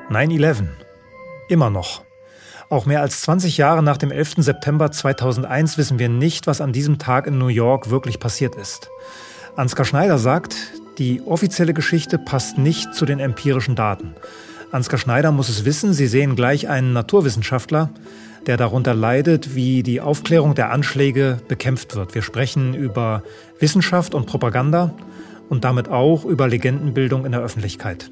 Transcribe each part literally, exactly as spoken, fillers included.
neun elf. Immer noch. Auch mehr als zwanzig Jahre nach dem elften September zweitausendeins wissen wir nicht, was an diesem Tag in New York wirklich passiert ist. Ansgar Schneider sagt, die offizielle Geschichte passt nicht zu den empirischen Daten. Ansgar Schneider muss es wissen, Sie sehen gleich einen Naturwissenschaftler, der darunter leidet, wie die Aufklärung der Anschläge bekämpft wird. Wir sprechen über Wissenschaft und Propaganda und damit auch über Legendenbildung in der Öffentlichkeit.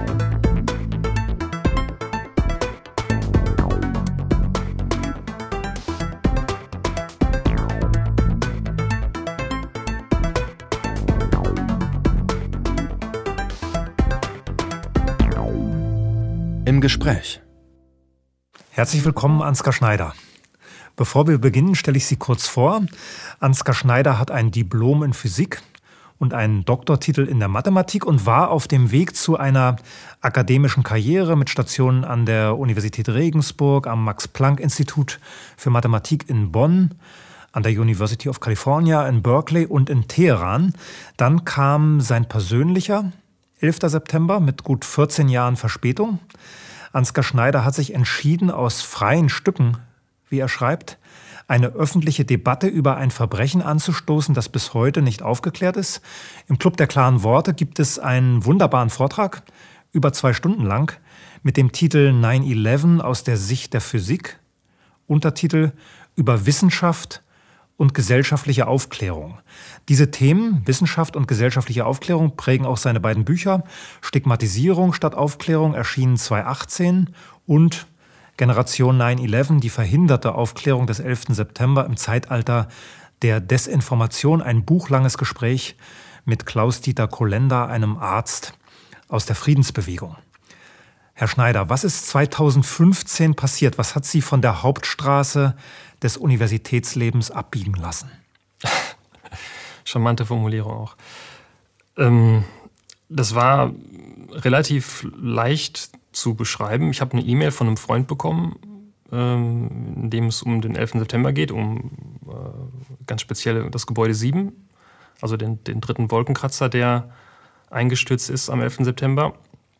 Im Gespräch. Herzlich willkommen, Ansgar Schneider. Bevor wir beginnen, stelle ich Sie kurz vor. Ansgar Schneider hat ein Diplom in Physik und einen Doktortitel in der Mathematik und war auf dem Weg zu einer akademischen Karriere mit Stationen an der Universität Regensburg, am Max-Planck-Institut für Mathematik in Bonn, an der University of California in Berkeley und in Teheran. Dann kam sein persönlicher elfter September mit gut vierzehn Jahren Verspätung. Ansgar Schneider hat sich entschieden, aus freien Stücken, wie er schreibt, eine öffentliche Debatte über ein Verbrechen anzustoßen, das bis heute nicht aufgeklärt ist. Im Club der klaren Worte gibt es einen wunderbaren Vortrag, über zwei Stunden lang, mit dem Titel neun elf aus der Sicht der Physik, Untertitel über Wissenschaft und gesellschaftliche Aufklärung. Diese Themen, Wissenschaft und gesellschaftliche Aufklärung, prägen auch seine beiden Bücher Stigmatisierung statt Aufklärung, erschienen zweitausendachtzehn, und Generation neun elf, die verhinderte Aufklärung des elften September im Zeitalter der Desinformation, ein buchlanges Gespräch mit Klaus-Dieter Kollender, einem Arzt aus der Friedensbewegung. Herr Schneider, was ist zweitausendfünfzehn passiert? Was hat Sie von der Hauptstraße des Universitätslebens abbiegen lassen? Charmante Formulierung auch. Ähm, das war relativ leicht zu beschreiben. Ich habe eine E-Mail von einem Freund bekommen, ähm, in dem es um den elften September geht, um äh, ganz speziell das Gebäude sieben, also den, den dritten Wolkenkratzer, der eingestürzt ist am elften September.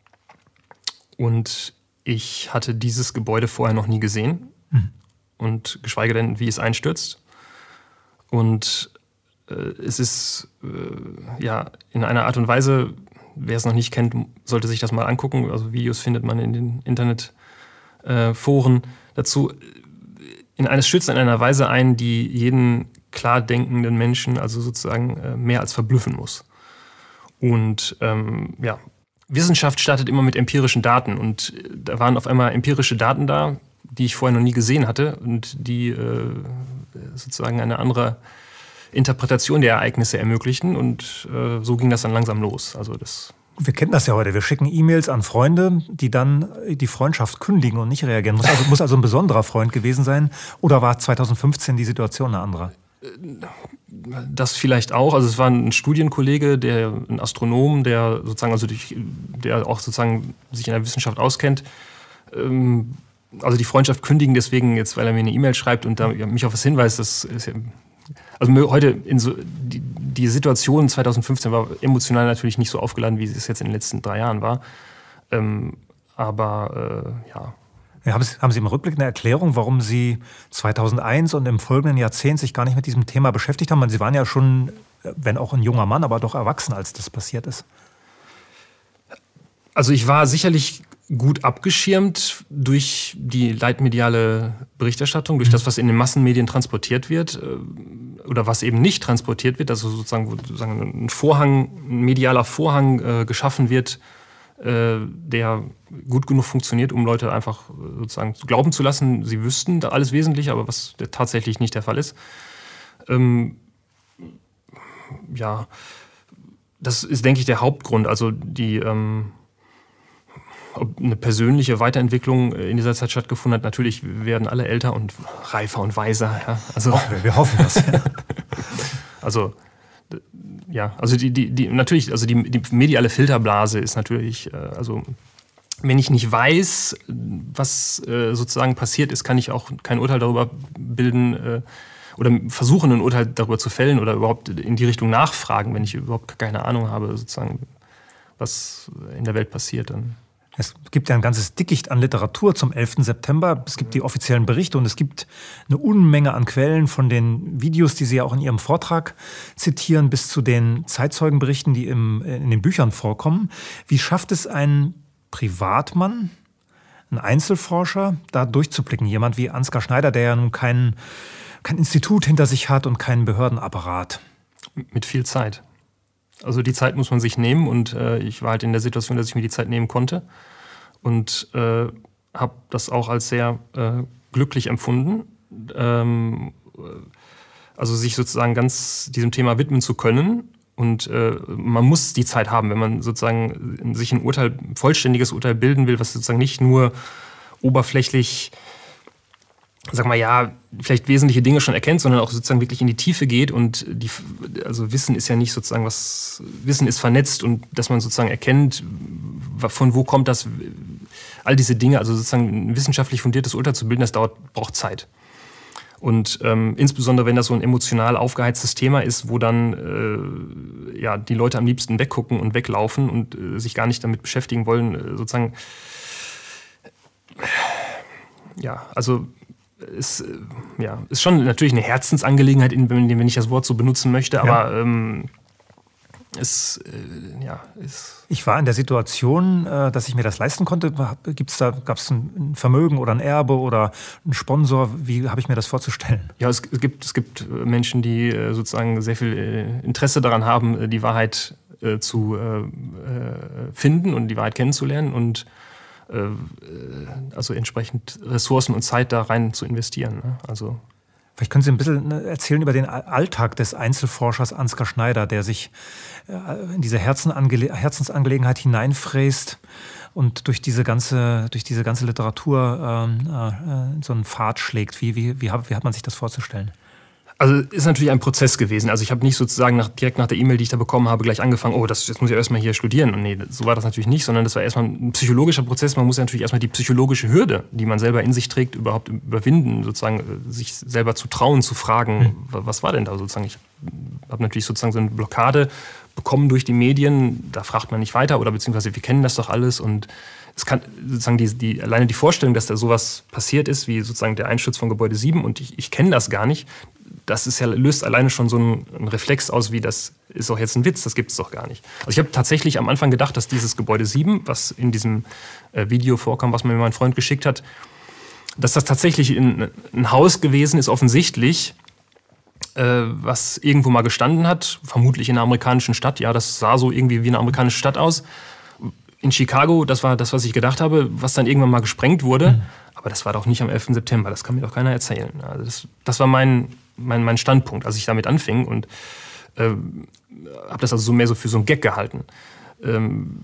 Und ich hatte dieses Gebäude vorher noch nie gesehen. Mhm. Und geschweige denn, wie es einstürzt. Und äh, es ist äh, ja in einer Art und Weise, wer es noch nicht kennt, sollte sich das mal angucken. Also Videos findet man in den Internetforen äh, dazu. In eines stürzt in einer Weise ein, die jeden klar denkenden Menschen also sozusagen äh, mehr als verblüffen muss. Und ähm, ja, Wissenschaft startet immer mit empirischen Daten. Und da waren auf einmal empirische Daten da, die ich vorher noch nie gesehen hatte und die äh, sozusagen eine andere Interpretation der Ereignisse ermöglichten. Und äh, so ging das dann langsam los. Also das Wir kennen das ja heute. Wir schicken E-Mails an Freunde, die dann die Freundschaft kündigen und nicht reagieren. Muss also, muss also ein besonderer Freund gewesen sein. Oder war zweitausendfünfzehn die Situation eine andere? Das vielleicht auch. Also es war ein Studienkollege, der, ein Astronom, der sozusagen, also durch, der auch sozusagen sich in der Wissenschaft auskennt. Ähm, Also die Freundschaft kündigen deswegen jetzt, weil er mir eine E-Mail schreibt und da mich auf was hinweist, das ist ja, also heute in so, die, die Situation zweitausendfünfzehn war emotional natürlich nicht so aufgeladen, wie es jetzt in den letzten drei Jahren war. Ähm, aber äh, ja. ja haben, Sie, haben Sie im Rückblick eine Erklärung, warum Sie zweitausendeins und im folgenden Jahrzehnt sich gar nicht mit diesem Thema beschäftigt haben? Sie waren ja schon, wenn auch ein junger Mann, aber doch erwachsen, als das passiert ist. Also ich war sicherlich gut abgeschirmt durch die leitmediale Berichterstattung, durch das, was in den Massenmedien transportiert wird oder was eben nicht transportiert wird, also sozusagen, wo sozusagen ein Vorhang, ein medialer Vorhang äh, geschaffen wird, äh, der gut genug funktioniert, um Leute einfach sozusagen glauben zu lassen, sie wüssten da alles Wesentliche, aber was tatsächlich nicht der Fall ist. Ähm, ja, das ist, denke ich, der Hauptgrund. Also die ähm, ob eine persönliche Weiterentwicklung in dieser Zeit stattgefunden hat. Natürlich werden alle älter und reifer und weiser. Ja. Also, wir, wir hoffen das. also ja, also die, die, die natürlich, also die, die mediale Filterblase ist natürlich, also wenn ich nicht weiß, was sozusagen passiert ist, kann ich auch kein Urteil darüber bilden oder versuchen, ein Urteil darüber zu fällen oder überhaupt in die Richtung nachfragen, wenn ich überhaupt keine Ahnung habe, sozusagen, was in der Welt passiert dann. Es gibt ja ein ganzes Dickicht an Literatur zum elften September. Es gibt die offiziellen Berichte und es gibt eine Unmenge an Quellen von den Videos, die Sie ja auch in Ihrem Vortrag zitieren, bis zu den Zeitzeugenberichten, die im, in den Büchern vorkommen. Wie schafft es ein Privatmann, ein Einzelforscher, da durchzublicken? Jemand wie Ansgar Schneider, der ja nun kein, kein Institut hinter sich hat und keinen Behördenapparat. Mit viel Zeit. Also die Zeit muss man sich nehmen und äh, ich war halt in der Situation, dass ich mir die Zeit nehmen konnte und äh, habe das auch als sehr äh, glücklich empfunden, ähm, also sich sozusagen ganz diesem Thema widmen zu können und äh, man muss die Zeit haben, wenn man sozusagen sich ein Urteil, ein vollständiges Urteil bilden will, was sozusagen nicht nur oberflächlich, sag mal, ja, vielleicht wesentliche Dinge schon erkennt, sondern auch sozusagen wirklich in die Tiefe geht und die, also Wissen ist ja nicht sozusagen was, Wissen ist vernetzt und dass man sozusagen erkennt, von wo kommt das, all diese Dinge, also sozusagen ein wissenschaftlich fundiertes Urteil zu bilden, das dauert, braucht Zeit. Und ähm, insbesondere, wenn das so ein emotional aufgeheiztes Thema ist, wo dann äh, ja, die Leute am liebsten weggucken und weglaufen und äh, sich gar nicht damit beschäftigen wollen, äh, sozusagen, ja, also ist, ja, ist schon natürlich eine Herzensangelegenheit, wenn ich das Wort so benutzen möchte, aber ja. ähm, es, äh, ja, ist... Ich war in der Situation, äh, dass ich mir das leisten konnte. Gibt's da, gab es ein Vermögen oder ein Erbe oder einen Sponsor? Wie habe ich mir das vorzustellen? Ja, es, es, gibt, es gibt Menschen, die äh, sozusagen sehr viel äh, Interesse daran haben, die Wahrheit äh, zu äh, finden und die Wahrheit kennenzulernen und also entsprechend Ressourcen und Zeit da rein zu investieren. Also vielleicht können Sie ein bisschen erzählen über den Alltag des Einzelforschers Ansgar Schneider, der sich in diese Herzensangelegenheit hineinfräst und durch diese ganze, durch diese ganze Literatur äh, so einen Pfad schlägt. Wie, wie, wie, hat, wie hat man sich das vorzustellen? Also ist natürlich ein Prozess gewesen. Also ich habe nicht sozusagen nach, direkt nach der E-Mail, die ich da bekommen habe, gleich angefangen, oh, das, jetzt muss ich erstmal hier studieren. Und nee, so war das natürlich nicht, sondern das war erstmal ein psychologischer Prozess. Man muss ja natürlich erstmal die psychologische Hürde, die man selber in sich trägt, überhaupt überwinden, sozusagen sich selber zu trauen, zu fragen, hm. was war denn da sozusagen? Ich habe natürlich sozusagen so eine Blockade bekommen durch die Medien, da fragt man nicht weiter oder beziehungsweise wir kennen das doch alles und es kann sozusagen die, die, alleine die Vorstellung, dass da sowas passiert ist, wie sozusagen der Einsturz von Gebäude sieben und ich, ich kenne das gar nicht, das ist ja, löst alleine schon so einen, einen Reflex aus, wie das ist doch jetzt ein Witz, das gibt es doch gar nicht. Also ich habe tatsächlich am Anfang gedacht, dass dieses Gebäude sieben, was in diesem äh, Video vorkam, was mir mein Freund geschickt hat, dass das tatsächlich in, ein Haus gewesen ist, offensichtlich, äh, was irgendwo mal gestanden hat, vermutlich in einer amerikanischen Stadt. Ja, das sah so irgendwie wie eine amerikanische Stadt aus. In Chicago, das war das, was ich gedacht habe, was dann irgendwann mal gesprengt wurde. Mhm. Aber das war doch nicht am elften September, das kann mir doch keiner erzählen. Also das, das war mein, mein, mein Standpunkt, als ich damit anfing und äh, habe das also so mehr so für so einen Gag gehalten. Ähm,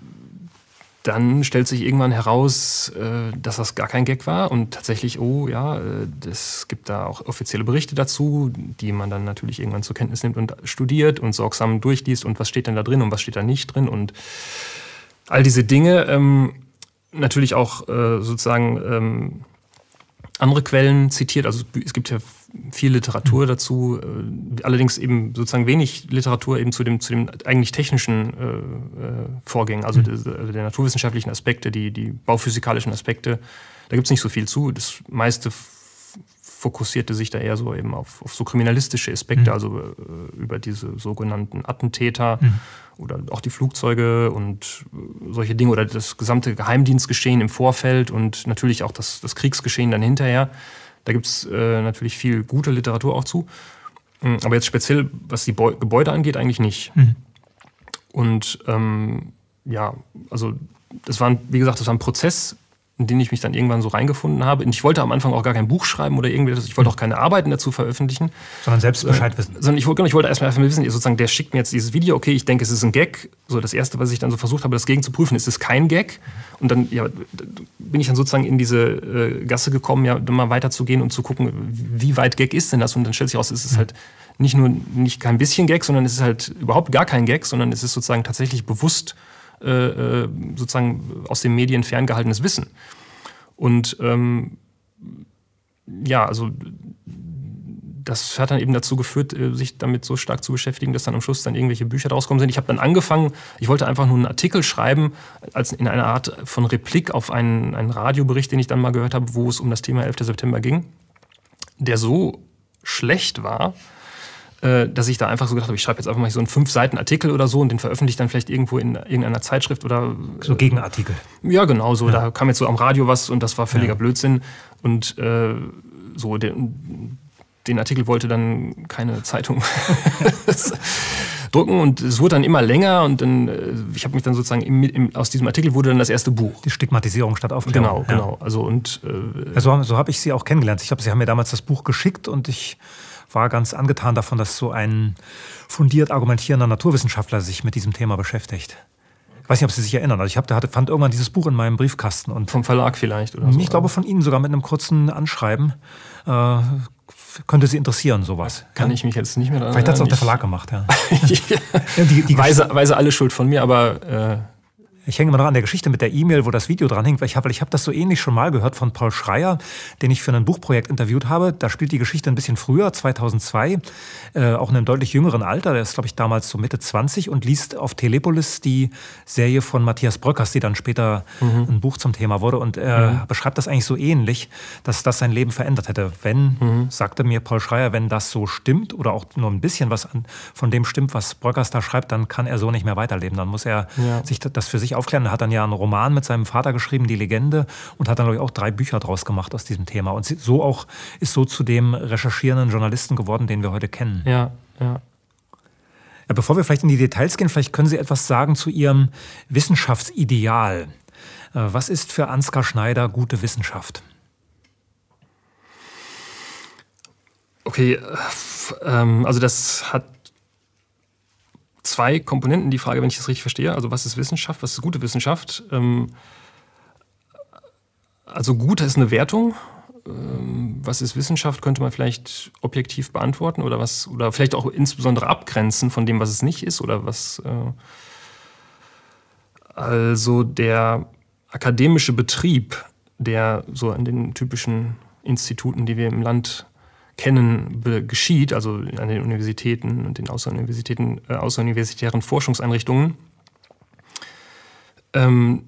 dann stellt sich irgendwann heraus, äh, dass das gar kein Gag war und tatsächlich, oh ja, es gibt da auch offizielle Berichte dazu, die man dann natürlich irgendwann zur Kenntnis nimmt und studiert und sorgsam durchliest und was steht denn da drin und was steht da nicht drin und all diese Dinge, ähm, natürlich auch äh, sozusagen ähm, andere Quellen zitiert. Also es gibt ja viel Literatur mhm. dazu, äh, allerdings eben sozusagen wenig Literatur eben zu dem, zu dem eigentlich technischen äh, äh, Vorgängen, also mhm. der, der naturwissenschaftlichen Aspekte, die, die bauphysikalischen Aspekte. Da gibt es nicht so viel zu. Das meiste fokussierte sich da eher so eben auf, auf so kriminalistische Aspekte, mhm. also äh, über diese sogenannten Attentäter mhm. oder auch die Flugzeuge und äh, solche Dinge oder das gesamte Geheimdienstgeschehen im Vorfeld und natürlich auch das, das Kriegsgeschehen dann hinterher. Da gibt es äh, natürlich viel gute Literatur auch zu. Aber jetzt speziell, was die Bo- Gebäude angeht, eigentlich nicht. Mhm. Und ähm, ja, also das war, wie gesagt, das war ein Prozess, in den ich mich dann irgendwann so reingefunden habe. Und ich wollte am Anfang auch gar kein Buch schreiben oder irgendwie, ich wollte auch keine Arbeiten dazu veröffentlichen. Sondern selbst Bescheid wissen. Sondern ich wollte, ich wollte erstmal wissen, sozusagen, der schickt mir jetzt dieses Video, okay, ich denke, es ist ein Gag. So das Erste, was ich dann so versucht habe, das gegen zu prüfen, ist es kein Gag. Und dann ja, bin ich dann sozusagen in diese äh, Gasse gekommen, ja, dann mal weiterzugehen und zu gucken, wie weit Gag ist denn das? Und dann stellt sich raus, es ist halt nicht nur nicht kein bisschen Gag, sondern es ist halt überhaupt gar kein Gag, sondern es ist sozusagen tatsächlich bewusst äh, sozusagen aus den Medien ferngehaltenes Wissen. Und ähm, ja, also das hat dann eben dazu geführt, sich damit so stark zu beschäftigen, dass dann am Schluss dann irgendwelche Bücher rausgekommen sind. Ich habe dann angefangen, ich wollte einfach nur einen Artikel schreiben, als in einer Art von Replik auf einen, einen Radiobericht, den ich dann mal gehört habe, wo es um das Thema elfter September ging, der so schlecht war, dass ich da einfach so gedacht habe, ich schreibe jetzt einfach mal so einen fünf Seiten Artikel oder so und den veröffentliche ich dann vielleicht irgendwo in irgendeiner Zeitschrift oder... So Gegenartikel. Ja, genau so. Ja. Da kam jetzt so am Radio was und das war völliger ja. Blödsinn. Und äh, so, den, den Artikel wollte dann keine Zeitung drucken und es wurde dann immer länger und dann, ich habe mich dann sozusagen, im, im, aus diesem Artikel wurde dann das erste Buch. Die Stigmatisierung statt Aufklärung. Genau, genau. Also und, äh, ja, so so habe ich Sie auch kennengelernt. Ich glaube, Sie haben mir damals das Buch geschickt und ich war ganz angetan davon, dass so ein fundiert argumentierender Naturwissenschaftler sich mit diesem Thema beschäftigt. Ich weiß nicht, ob Sie sich erinnern. Also ich hab, hatte, fand irgendwann dieses Buch in meinem Briefkasten. Und vom Verlag vielleicht? Oder so. Ich glaube von Ihnen sogar mit einem kurzen Anschreiben. Äh, könnte Sie interessieren, sowas. Kann ja? ich mich jetzt nicht mehr daran Vielleicht hat es auch der Verlag gemacht, ja. ja die, die weise, weise alle Schuld von mir, aber... Äh Ich hänge immer noch an der Geschichte mit der E-Mail, wo das Video dran hängt, weil ich habe ich hab das so ähnlich schon mal gehört von Paul Schreier, den ich für ein Buchprojekt interviewt habe. Da spielt die Geschichte ein bisschen früher, zweitausendzwei, äh, auch in einem deutlich jüngeren Alter. Der ist, glaube ich, damals so Mitte zwanzig und liest auf Telepolis die Serie von Matthias Bröckers, die dann später mhm. ein Buch zum Thema wurde. Und er mhm. beschreibt das eigentlich so ähnlich, dass das sein Leben verändert hätte. Wenn, mhm. sagte mir Paul Schreier, wenn das so stimmt oder auch nur ein bisschen was an, von dem stimmt, was Bröckers da schreibt, dann kann er so nicht mehr weiterleben. Dann muss er ja. sich das für sich aufklären. Er hat dann ja einen Roman mit seinem Vater geschrieben, Die Legende, und hat dann, glaube ich, auch drei Bücher draus gemacht aus diesem Thema. Und so auch ist so zu dem recherchierenden Journalisten geworden, den wir heute kennen. Ja, ja. Ja, bevor wir vielleicht in die Details gehen, vielleicht können Sie etwas sagen zu Ihrem Wissenschaftsideal. Was ist für Ansgar Schneider gute Wissenschaft? Okay, ähm, also das hat zwei Komponenten, die Frage, wenn ich das richtig verstehe. Also was ist Wissenschaft, was ist gute Wissenschaft? Ähm, also gut ist eine Wertung. Ähm, was ist Wissenschaft, könnte man vielleicht objektiv beantworten oder was oder vielleicht auch insbesondere abgrenzen von dem, was es nicht ist oder was. Äh, also der akademische Betrieb, der so an den typischen Instituten, die wir im Land kennen, geschieht, also an den Universitäten und den Außeruniversitäten, äh, außeruniversitären Forschungseinrichtungen. Ähm,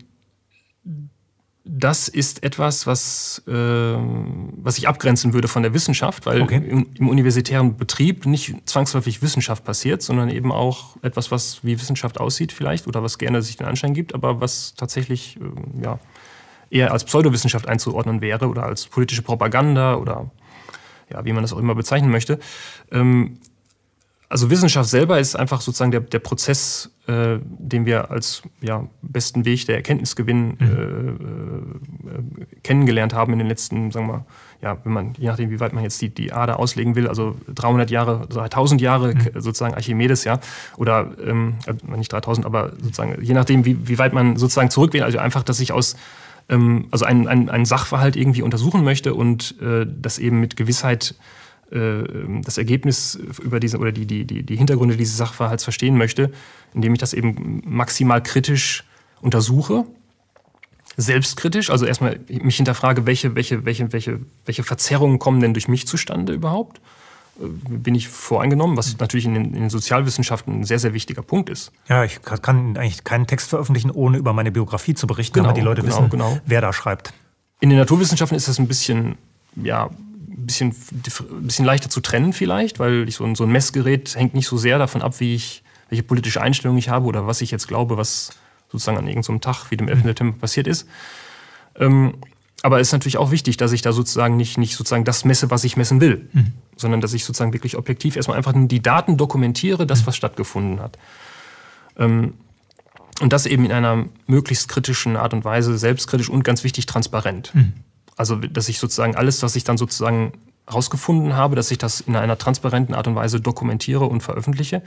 das ist etwas, was, äh, was ich abgrenzen würde von der Wissenschaft, weil okay. im, im universitären Betrieb nicht zwangsläufig Wissenschaft passiert, sondern eben auch etwas, was wie Wissenschaft aussieht vielleicht oder was gerne sich den Anschein gibt, aber was tatsächlich äh, ja, eher als Pseudowissenschaft einzuordnen wäre oder als politische Propaganda oder ja, wie man das auch immer bezeichnen möchte. Ähm, also Wissenschaft selber ist einfach sozusagen der, der Prozess, äh, den wir als ja, besten Weg der Erkenntnisgewinn mhm. äh, äh, kennengelernt haben in den letzten, sagen wir mal, ja, wenn man, je nachdem, wie weit man jetzt die, die Ader auslegen will, also dreihundert Jahre, dreitausend Jahre, mhm. sozusagen Archimedes, ja, oder ähm, nicht dreitausend, aber sozusagen, je nachdem, wie, wie weit man sozusagen zurückgeht, also einfach, dass sich aus also einen, einen, einen Sachverhalt irgendwie untersuchen möchte und äh, das eben mit Gewissheit äh, das Ergebnis über diese oder die, die, die, die Hintergründe dieses Sachverhalts verstehen möchte, indem ich das eben maximal kritisch untersuche, selbstkritisch, also erstmal mich hinterfrage, welche, welche, welche, welche, welche Verzerrungen kommen denn durch mich zustande überhaupt? Bin ich voreingenommen, was natürlich in den, in den Sozialwissenschaften ein sehr, sehr wichtiger Punkt ist. Ja, ich kann eigentlich keinen Text veröffentlichen, ohne über meine Biografie zu berichten, genau, damit die Leute genau, wissen, genau. wer da schreibt. In den Naturwissenschaften ist das ein bisschen, ja, ein bisschen, ein bisschen leichter zu trennen vielleicht, weil ich so, ein, so ein Messgerät hängt nicht so sehr davon ab, wie ich, welche politische Einstellung ich habe oder was ich jetzt glaube, was sozusagen an irgendeinem Tag wie dem elften September passiert ist. Ähm, Aber es ist natürlich auch wichtig, dass ich da sozusagen nicht, nicht sozusagen das messe, was ich messen will, mhm. sondern dass ich sozusagen wirklich objektiv erstmal einfach die Daten dokumentiere, das, was stattgefunden hat. Und das eben in einer möglichst kritischen Art und Weise, selbstkritisch und ganz wichtig, transparent. Mhm. Also, dass ich sozusagen alles, was ich dann sozusagen rausgefunden habe, dass ich das in einer transparenten Art und Weise dokumentiere und veröffentliche.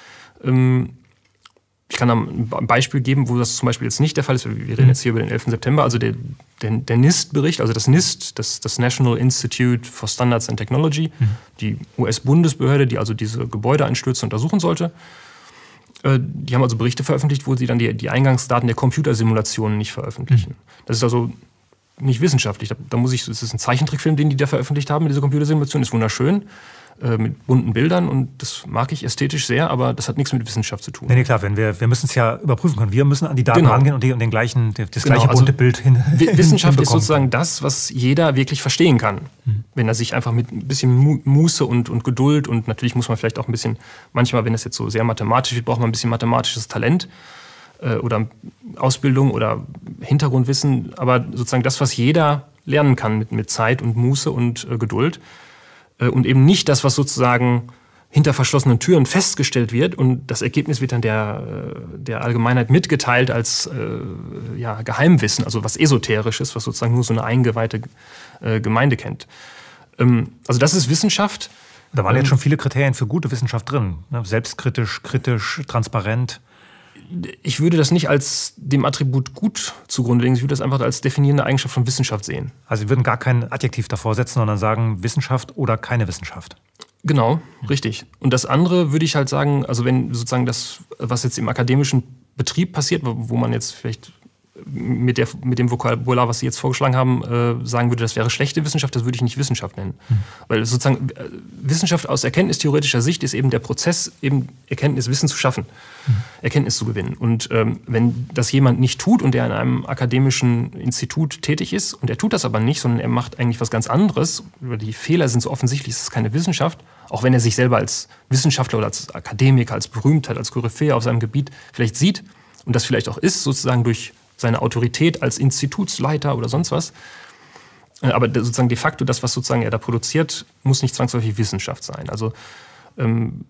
Ich kann ein Beispiel geben, wo das zum Beispiel jetzt nicht der Fall ist. Wir reden jetzt hier über den elften September. Also der, der, der NIST-Bericht, also das NIST, das, das National Institute for Standards and Technology, mhm. die U S-Bundesbehörde, die also diese Gebäudeeinstürze untersuchen sollte, äh, die haben also Berichte veröffentlicht, wo sie dann die, die Eingangsdaten der Computersimulationen nicht veröffentlichen. Mhm. Das ist also nicht wissenschaftlich. Da, da muss ich, das ist ein Zeichentrickfilm, den die da veröffentlicht haben, diese Computersimulation, ist wunderschön. äh, mit bunten Bildern und das mag ich ästhetisch sehr, aber das hat nichts mit Wissenschaft zu tun. Nee, nee klar, wenn wir, wir müssen es ja überprüfen können. Wir müssen an die Daten genau. rangehen und, die, und den gleichen, das genau, gleiche bunte also Bild hin. Wissenschaft ist sozusagen das, was jeder wirklich verstehen kann. Hm. Wenn er sich einfach mit ein bisschen Muße und, und Geduld und natürlich muss man vielleicht auch ein bisschen, manchmal, wenn es jetzt so sehr mathematisch wird, braucht man ein bisschen mathematisches Talent äh, oder Ausbildung oder Hintergrundwissen. Aber sozusagen das, was jeder lernen kann mit, mit Zeit und Muße und äh, Geduld. Äh, und eben nicht das, was sozusagen hinter verschlossenen Türen festgestellt wird und das Ergebnis wird dann der, der Allgemeinheit mitgeteilt als äh, ja, Geheimwissen, also was Esoterisches, was sozusagen nur so eine eingeweihte äh, Gemeinde kennt. Ähm, also das ist Wissenschaft. Da waren ähm, jetzt schon viele Kriterien für gute Wissenschaft drin. Ne? Selbstkritisch, kritisch, transparent. Ich würde das nicht als dem Attribut gut zugrunde legen, ich würde das einfach als definierende Eigenschaft von Wissenschaft sehen. Also Sie würden gar kein Adjektiv davor setzen, sondern sagen Wissenschaft oder keine Wissenschaft. Genau, richtig. Und das andere würde ich halt sagen, also wenn sozusagen das, was jetzt im akademischen Betrieb passiert, wo man jetzt vielleicht mit, der, mit dem Vokabular, was Sie jetzt vorgeschlagen haben, äh, sagen würde, das wäre schlechte Wissenschaft, das würde ich nicht Wissenschaft nennen. Mhm. Weil sozusagen äh, Wissenschaft aus erkenntnistheoretischer Sicht ist eben der Prozess, eben Erkenntnis, Wissen zu schaffen, mhm. Erkenntnis zu gewinnen. Und ähm, wenn das jemand nicht tut und der in einem akademischen Institut tätig ist und er tut das aber nicht, sondern er macht eigentlich was ganz anderes, die Fehler sind so offensichtlich, es ist keine Wissenschaft, auch wenn er sich selber als Wissenschaftler oder als Akademiker, als Berühmtheit, als Koryphäe auf seinem Gebiet vielleicht sieht und das vielleicht auch ist, sozusagen durch seine Autorität als Institutsleiter oder sonst was. Aber sozusagen de facto das, was sozusagen er da produziert, muss nicht zwangsläufig Wissenschaft sein. Also, ähm,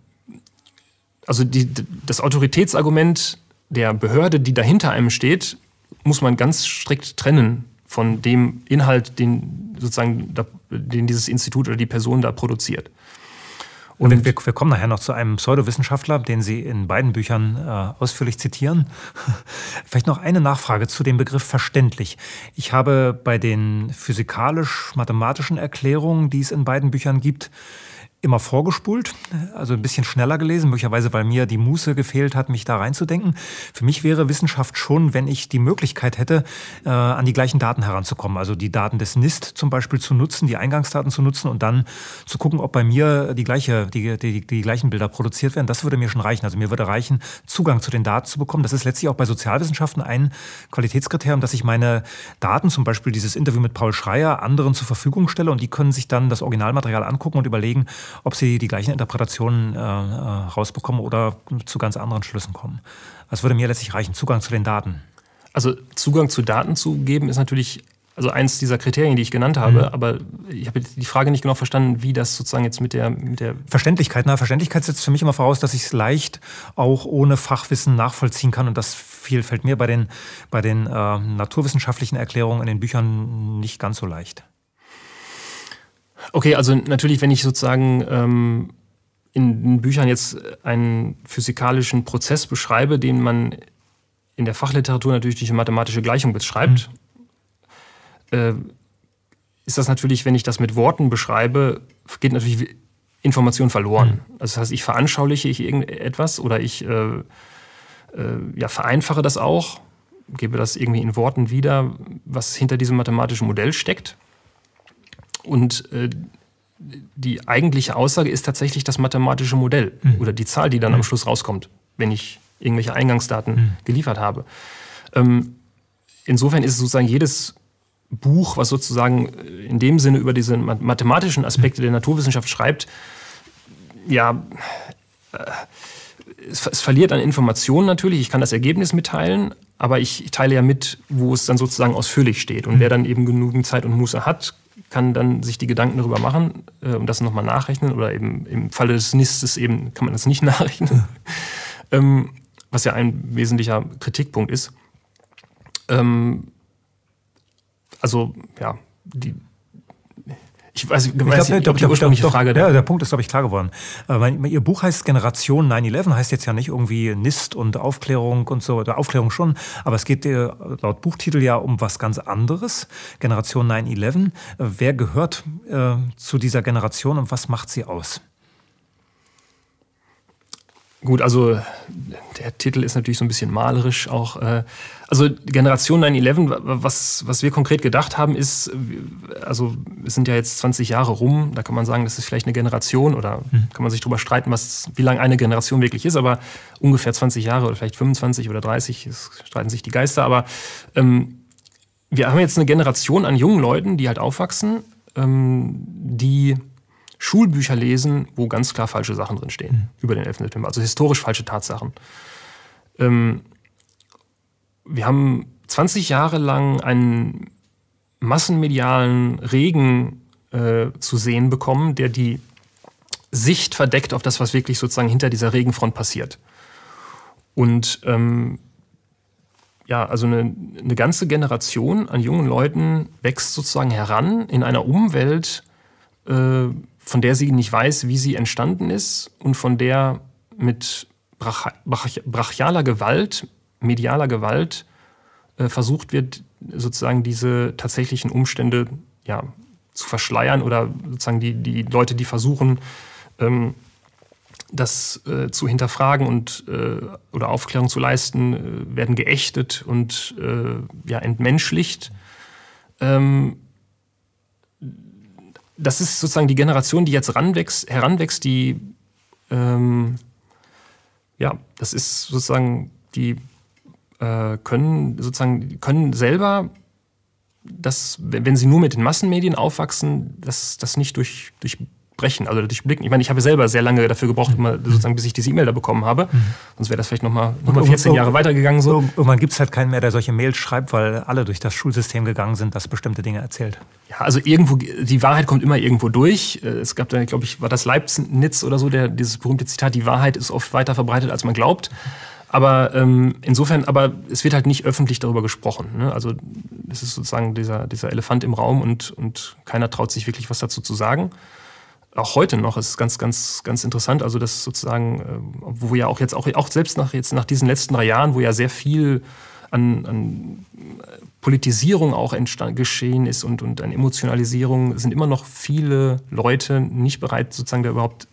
also die, das Autoritätsargument der Behörde, die dahinter einem steht, muss man ganz strikt trennen von dem Inhalt, den sozusagen da, den dieses Institut oder die Person da produziert. Und wir, wir kommen nachher noch zu einem Pseudowissenschaftler, den Sie in beiden Büchern äh, ausführlich zitieren. Vielleicht noch eine Nachfrage zu dem Begriff verständlich. Ich habe bei den physikalisch-mathematischen Erklärungen, die es in beiden Büchern gibt, immer vorgespult, also ein bisschen schneller gelesen, möglicherweise weil mir die Muße gefehlt hat, mich da reinzudenken. Für mich wäre Wissenschaft schon, wenn ich die Möglichkeit hätte, äh, an die gleichen Daten heranzukommen. Also die Daten des NIST zum Beispiel zu nutzen, die Eingangsdaten zu nutzen und dann zu gucken, ob bei mir die, gleiche, die, die, die gleichen Bilder produziert werden. Das würde mir schon reichen. Also mir würde reichen, Zugang zu den Daten zu bekommen. Das ist letztlich auch bei Sozialwissenschaften ein Qualitätskriterium, dass ich meine Daten, zum Beispiel dieses Interview mit Paul Schreyer, anderen zur Verfügung stelle und die können sich dann das Originalmaterial angucken und überlegen, ob sie die gleichen Interpretationen äh, rausbekommen oder zu ganz anderen Schlüssen kommen. Das würde mir letztlich reichen, Zugang zu den Daten. Also Zugang zu Daten zu geben ist natürlich also eins dieser Kriterien, die ich genannt habe, mhm. aber ich habe die Frage nicht genau verstanden, wie das sozusagen jetzt mit der... Mit der Verständlichkeit. Na, Verständlichkeit setzt für mich immer voraus, dass ich es leicht auch ohne Fachwissen nachvollziehen kann und das viel fällt mir bei den, bei den äh, naturwissenschaftlichen Erklärungen in den Büchern nicht ganz so leicht. Okay, also natürlich, wenn ich sozusagen ähm, in den Büchern jetzt einen physikalischen Prozess beschreibe, den man in der Fachliteratur natürlich durch eine mathematische Gleichung beschreibt, mhm. äh, ist das natürlich, wenn ich das mit Worten beschreibe, geht natürlich Information verloren. Mhm. Also das heißt, ich veranschauliche ich irgendetwas oder ich äh, äh, ja, vereinfache das auch, gebe das irgendwie in Worten wieder, was hinter diesem mathematischen Modell steckt. Und äh, die eigentliche Aussage ist tatsächlich das mathematische Modell mhm. oder die Zahl, die dann mhm. am Schluss rauskommt, wenn ich irgendwelche Eingangsdaten mhm. geliefert habe. Ähm, insofern ist es sozusagen jedes Buch, was sozusagen in dem Sinne über diese mathematischen Aspekte mhm. der Naturwissenschaft schreibt, ja, äh, es, es verliert an Informationen natürlich. Ich kann das Ergebnis mitteilen, aber ich, ich teile ja mit, wo es dann sozusagen ausführlich steht. Und mhm. wer dann eben genügend Zeit und Muße hat, kann dann sich die Gedanken darüber machen äh, und das nochmal nachrechnen. Oder eben im Falle des NISTs eben kann man das nicht nachrechnen. ähm, was ja ein wesentlicher Kritikpunkt ist. Ähm, also, ja, die... Ich weiß, ich weiß nicht, ob die ursprüngliche Frage... Ja, der Punkt ist, glaube ich, klar geworden. Äh, Ihr Buch heißt Generation neun elf, heißt jetzt ja nicht irgendwie NIST und Aufklärung und so, oder Aufklärung schon, aber es geht äh, laut Buchtitel ja um was ganz anderes, Generation neun elf. Äh, wer gehört äh, zu dieser Generation und was macht sie aus? Gut, also der Titel ist natürlich so ein bisschen malerisch auch. Äh, also Generation neun elf, was, was wir konkret gedacht haben, ist, also es sind ja jetzt zwanzig Jahre rum, da kann man sagen, das ist vielleicht eine Generation oder mhm. kann man sich drüber streiten, was, wie lang eine Generation wirklich ist, aber ungefähr zwanzig Jahre oder vielleicht fünfundzwanzig oder dreißig, es streiten sich die Geister, aber ähm, wir haben jetzt eine Generation an jungen Leuten, die halt aufwachsen, ähm, die Schulbücher lesen, wo ganz klar falsche Sachen drinstehen mhm. über den elften September, also historisch falsche Tatsachen. Ähm, wir haben zwanzig Jahre lang einen massenmedialen Regen äh, zu sehen bekommen, der die Sicht verdeckt auf das, was wirklich sozusagen hinter dieser Regenfront passiert. Und ähm, ja, also eine, eine ganze Generation an jungen Leuten wächst sozusagen heran in einer Umwelt, äh, von der sie nicht weiß, wie sie entstanden ist und von der mit brach, brach, brachialer Gewalt, medialer Gewalt äh, versucht wird, sozusagen diese tatsächlichen Umstände ja, zu verschleiern oder sozusagen die, die Leute, die versuchen, ähm, das äh, zu hinterfragen und äh, oder Aufklärung zu leisten, äh, werden geächtet und äh, ja, entmenschlicht. Ähm, das ist sozusagen die Generation, die jetzt ranwächst, heranwächst, die ähm, ja, das ist sozusagen, die äh, können sozusagen können selber das, wenn sie nur mit den Massenmedien aufwachsen, das, das nicht durch, durchbrechen, also durchblicken. Ich meine, ich habe selber sehr lange dafür gebraucht, immer, sozusagen, bis ich diese E-Mail da bekommen habe. Mhm. Sonst wäre das vielleicht nochmal noch mal vierzehn Jahre weitergegangen. So. Irgendwann gibt es halt keinen mehr, der solche Mails schreibt, weil alle durch das Schulsystem gegangen sind, das bestimmte Dinge erzählt. Ja, also irgendwo, die Wahrheit kommt immer irgendwo durch. Es gab da, glaube ich, war das Leibniz oder so, der, dieses berühmte Zitat, die Wahrheit ist oft weiter verbreitet, als man glaubt. Aber ähm, insofern, aber es wird halt nicht öffentlich darüber gesprochen. Ne? Also es ist sozusagen dieser, dieser Elefant im Raum und, und keiner traut sich wirklich was dazu zu sagen. Auch heute noch ist es ganz, ganz, ganz interessant. Also das sozusagen, äh, wo ja auch jetzt auch, auch selbst nach jetzt nach diesen letzten drei Jahren, wo ja sehr viel an, an Politisierung auch entstand, geschehen ist und, und an Emotionalisierung, sind immer noch viele Leute nicht bereit, sozusagen da überhaupt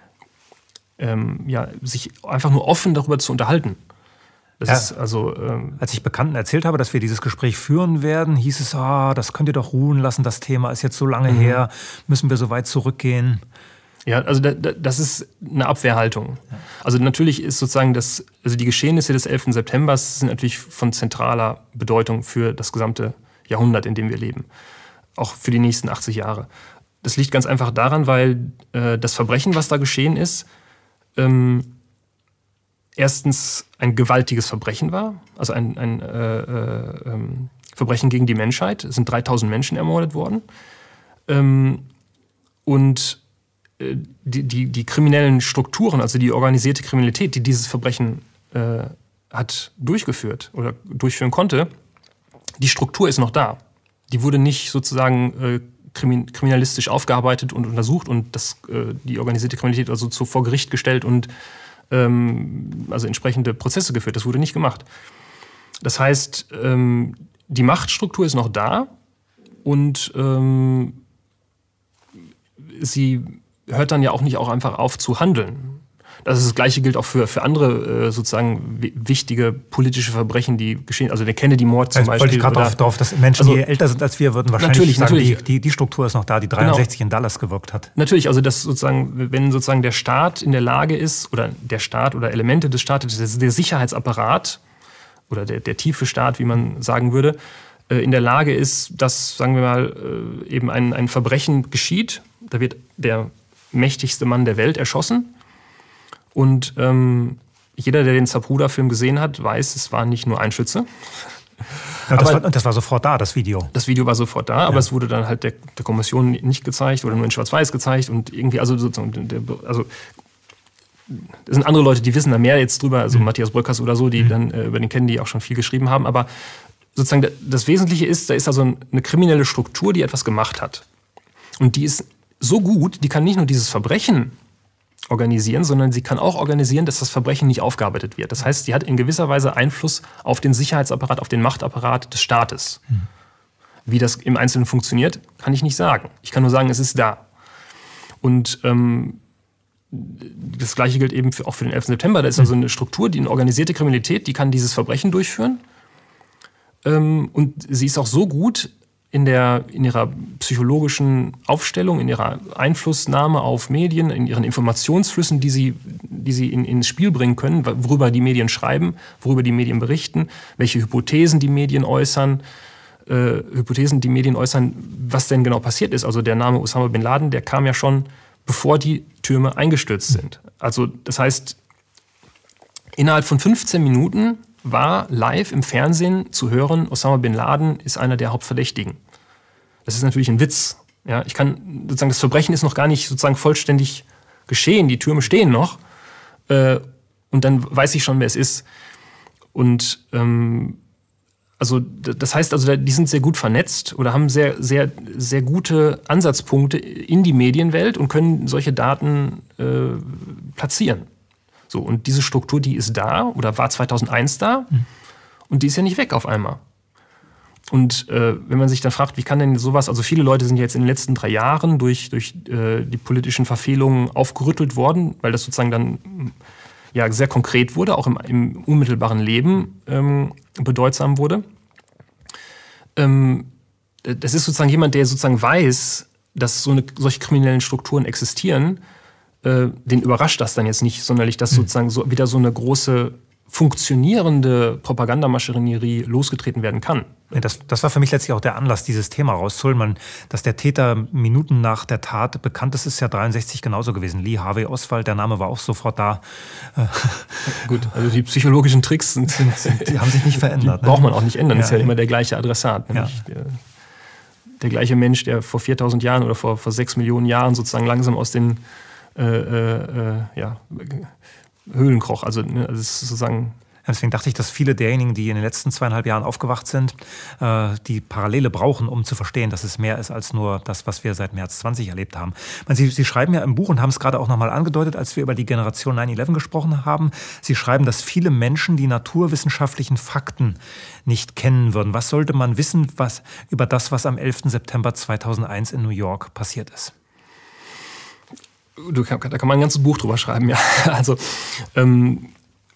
Ähm, ja, sich einfach nur offen darüber zu unterhalten. Das ja, ist also, ähm, als ich Bekannten erzählt habe, dass wir dieses Gespräch führen werden, hieß es, ah, das könnt ihr doch ruhen lassen, das Thema ist jetzt so lange mhm. her, müssen wir so weit zurückgehen? Ja, also da, da, das ist eine Abwehrhaltung. Ja. Also natürlich ist sozusagen das, also die Geschehnisse des elften September sind natürlich von zentraler Bedeutung für das gesamte Jahrhundert, in dem wir leben. Auch für die nächsten achtzig Jahre. Das liegt ganz einfach daran, weil äh, das Verbrechen, was da geschehen ist, Ähm, erstens ein gewaltiges Verbrechen war, also ein, ein äh, äh, ähm, Verbrechen gegen die Menschheit. Es sind dreitausend Menschen ermordet worden. Ähm, und äh, die, die, die kriminellen Strukturen, also die organisierte Kriminalität, die dieses Verbrechen äh, hat durchgeführt oder durchführen konnte, die Struktur ist noch da. Die wurde nicht sozusagen äh, kriminalistisch aufgearbeitet und untersucht und das, äh, die organisierte Kriminalität also zu, vor Gericht gestellt und ähm, also entsprechende Prozesse geführt. Das wurde nicht gemacht. Das heißt, ähm, die Machtstruktur ist noch da und ähm, sie hört dann ja auch nicht auch einfach auf zu handeln. Das, ist das Gleiche gilt auch für, für andere äh, sozusagen wichtige politische Verbrechen, die geschehen. Also der Kennedy-Mord zum also Beispiel. Wollte ich gerade darauf, dass Menschen, also, die älter sind als wir, würden wahrscheinlich natürlich, sagen, natürlich. Die, die, die Struktur ist noch da, die dreiundsechzig genau. in Dallas gewirkt hat. Natürlich, also das sozusagen, wenn sozusagen der Staat in der Lage ist, oder der Staat oder Elemente des Staates, der Sicherheitsapparat oder der, der tiefe Staat, wie man sagen würde, äh, in der Lage ist, dass, sagen wir mal, äh, eben ein, ein Verbrechen geschieht, da wird der mächtigste Mann der Welt erschossen. Und ähm, jeder, der den Zapruder-Film gesehen hat, weiß, es war nicht nur ein Schütze. Ja, das, aber, war, und das war sofort da, das Video. Das Video war sofort da, ja. Aber es wurde dann halt der, der Kommission nicht gezeigt oder nur in Schwarz-Weiß gezeigt. Und irgendwie, also sozusagen, der, also das sind andere Leute, die wissen da mehr jetzt drüber, also mhm. Matthias Bröckers oder so, die mhm. dann äh, über den kennen, die auch schon viel geschrieben haben. Aber sozusagen das Wesentliche ist, da ist also eine kriminelle Struktur, die etwas gemacht hat. Und die ist so gut, die kann nicht nur dieses Verbrechen organisieren, sondern sie kann auch organisieren, dass das Verbrechen nicht aufgearbeitet wird. Das heißt, sie hat in gewisser Weise Einfluss auf den Sicherheitsapparat, auf den Machtapparat des Staates. Mhm. Wie das im Einzelnen funktioniert, kann ich nicht sagen. Ich kann nur sagen, es ist da. Und ähm, das Gleiche gilt eben für, auch für den elften September. Da ist also eine Struktur, die eine organisierte Kriminalität, die kann dieses Verbrechen durchführen. Ähm, und sie ist auch so gut in, der, in ihrer psychologischen Aufstellung, in ihrer Einflussnahme auf Medien, in ihren Informationsflüssen, die sie, die sie in, ins Spiel bringen können, worüber die Medien schreiben, worüber die Medien berichten, welche Hypothesen die Medien äußern, äh, Hypothesen die Medien äußern, was denn genau passiert ist. Also der Name Osama Bin Laden, der kam ja schon, bevor die Türme eingestürzt sind. Also das heißt, innerhalb von fünfzehn Minuten war live im Fernsehen zu hören, Osama Bin Laden ist einer der Hauptverdächtigen. Das ist natürlich ein Witz. Ja, ich kann sozusagen, das Verbrechen ist noch gar nicht sozusagen vollständig geschehen. Die Türme stehen noch. Äh, und dann weiß ich schon, wer es ist. Und ähm, also das heißt, also die sind sehr gut vernetzt oder haben sehr, sehr, sehr gute Ansatzpunkte in die Medienwelt und können solche Daten äh, platzieren. So, und diese Struktur, die ist da oder war zweitausendeins da mhm. und die ist ja nicht weg auf einmal. Und äh, wenn man sich dann fragt, wie kann denn sowas, also viele Leute sind jetzt in den letzten drei Jahren durch, durch äh, die politischen Verfehlungen aufgerüttelt worden, weil das sozusagen dann ja, sehr konkret wurde, auch im, im unmittelbaren Leben ähm, bedeutsam wurde. Ähm, das ist sozusagen jemand, der sozusagen weiß, dass so eine, solche kriminellen Strukturen existieren. Den überrascht das dann jetzt nicht sonderlich, dass sozusagen so wieder so eine große funktionierende Propagandamaschinerie losgetreten werden kann. Ja, das, das war für mich letztlich auch der Anlass, dieses Thema rauszuholen. Man, dass der Täter Minuten nach der Tat bekannt ist, ist ja dreiundsechzig genauso gewesen. Lee Harvey Oswald, der Name war auch sofort da. Gut, also die psychologischen Tricks sind, sind, sind die haben sich nicht verändert. Die braucht man auch nicht ändern. Das ja, ist ja immer der gleiche Adressat. Ja. Der, der gleiche Mensch, der vor viertausend Jahren oder vor, vor sechs Millionen Jahren sozusagen langsam aus den Äh, äh, ja, Höhlen kroch. Also, ne, das ist sozusagen. Deswegen dachte ich, dass viele derjenigen, die in den letzten zweieinhalb Jahren aufgewacht sind, äh, die Parallele brauchen, um zu verstehen, dass es mehr ist als nur das, was wir seit März zwanzig erlebt haben. meine, Sie, Sie schreiben ja im Buch und haben es gerade auch nochmal angedeutet, als wir über die Generation neun elf gesprochen haben. Sie schreiben, dass viele Menschen die naturwissenschaftlichen Fakten nicht kennen würden. Was sollte man wissen was, über das, was am elften September zweitausendeins in New York passiert ist? Du, da kann man ein ganzes Buch drüber schreiben, ja. Also, ähm,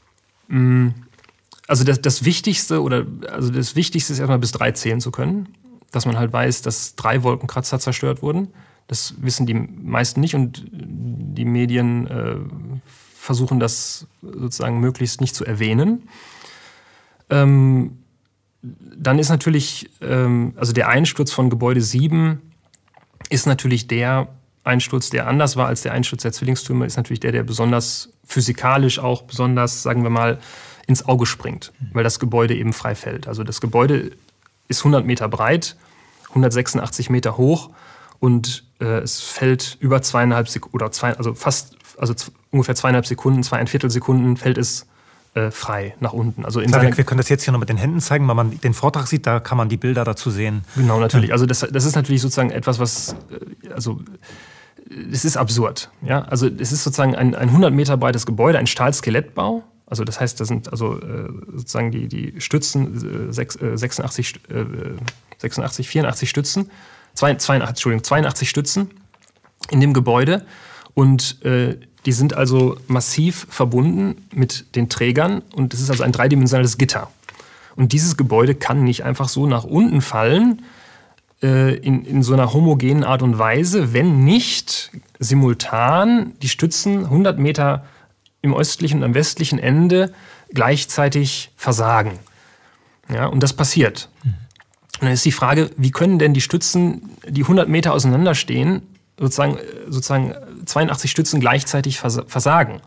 also das, das Wichtigste oder also das Wichtigste ist erstmal bis drei zählen zu können, dass man halt weiß, dass drei Wolkenkratzer zerstört wurden. Das wissen die meisten nicht und die Medien äh, versuchen das sozusagen möglichst nicht zu erwähnen. Ähm, dann ist natürlich, ähm, also der Einsturz von Gebäude sieben ist natürlich der Einsturz, der anders war als der Einsturz der Zwillingstürme, ist natürlich der, der besonders physikalisch auch besonders, sagen wir mal, ins Auge springt, weil das Gebäude eben frei fällt. Also das Gebäude ist hundert Meter breit, hundertsechsundachtzig Meter hoch und äh, es fällt über zweieinhalb Sekunden, oder zwei, also fast, also z- ungefähr zweieinhalb Sekunden, zweieinviertel Sekunden fällt es äh, frei nach unten. Also in Klar, wir können das jetzt hier noch mit den Händen zeigen, wenn man den Vortrag sieht, da kann man die Bilder dazu sehen. Genau, natürlich. Also das, das ist natürlich sozusagen etwas, was, also es ist absurd. Ja? Also es ist sozusagen ein, ein hundert Meter breites Gebäude, ein Stahlskelettbau. Also das heißt, da sind also äh, sozusagen die, die Stützen, äh, sechsundachtzig, äh, sechsundachtzig, vierundachtzig Stützen, zweiundachtzig, Entschuldigung, zweiundachtzig Stützen in dem Gebäude. Und äh, die sind also massiv verbunden mit den Trägern. Und es ist also ein dreidimensionales Gitter. Und dieses Gebäude kann nicht einfach so nach unten fallen, äh, in, in so einer homogenen Art und Weise, wenn nicht simultan die Stützen hundert Meter im östlichen und am westlichen Ende gleichzeitig versagen. Ja, und das passiert. Mhm. Und dann ist die Frage, wie können denn die Stützen, die hundert Meter auseinander stehen, sozusagen, sozusagen zweiundachtzig Stützen gleichzeitig versagen?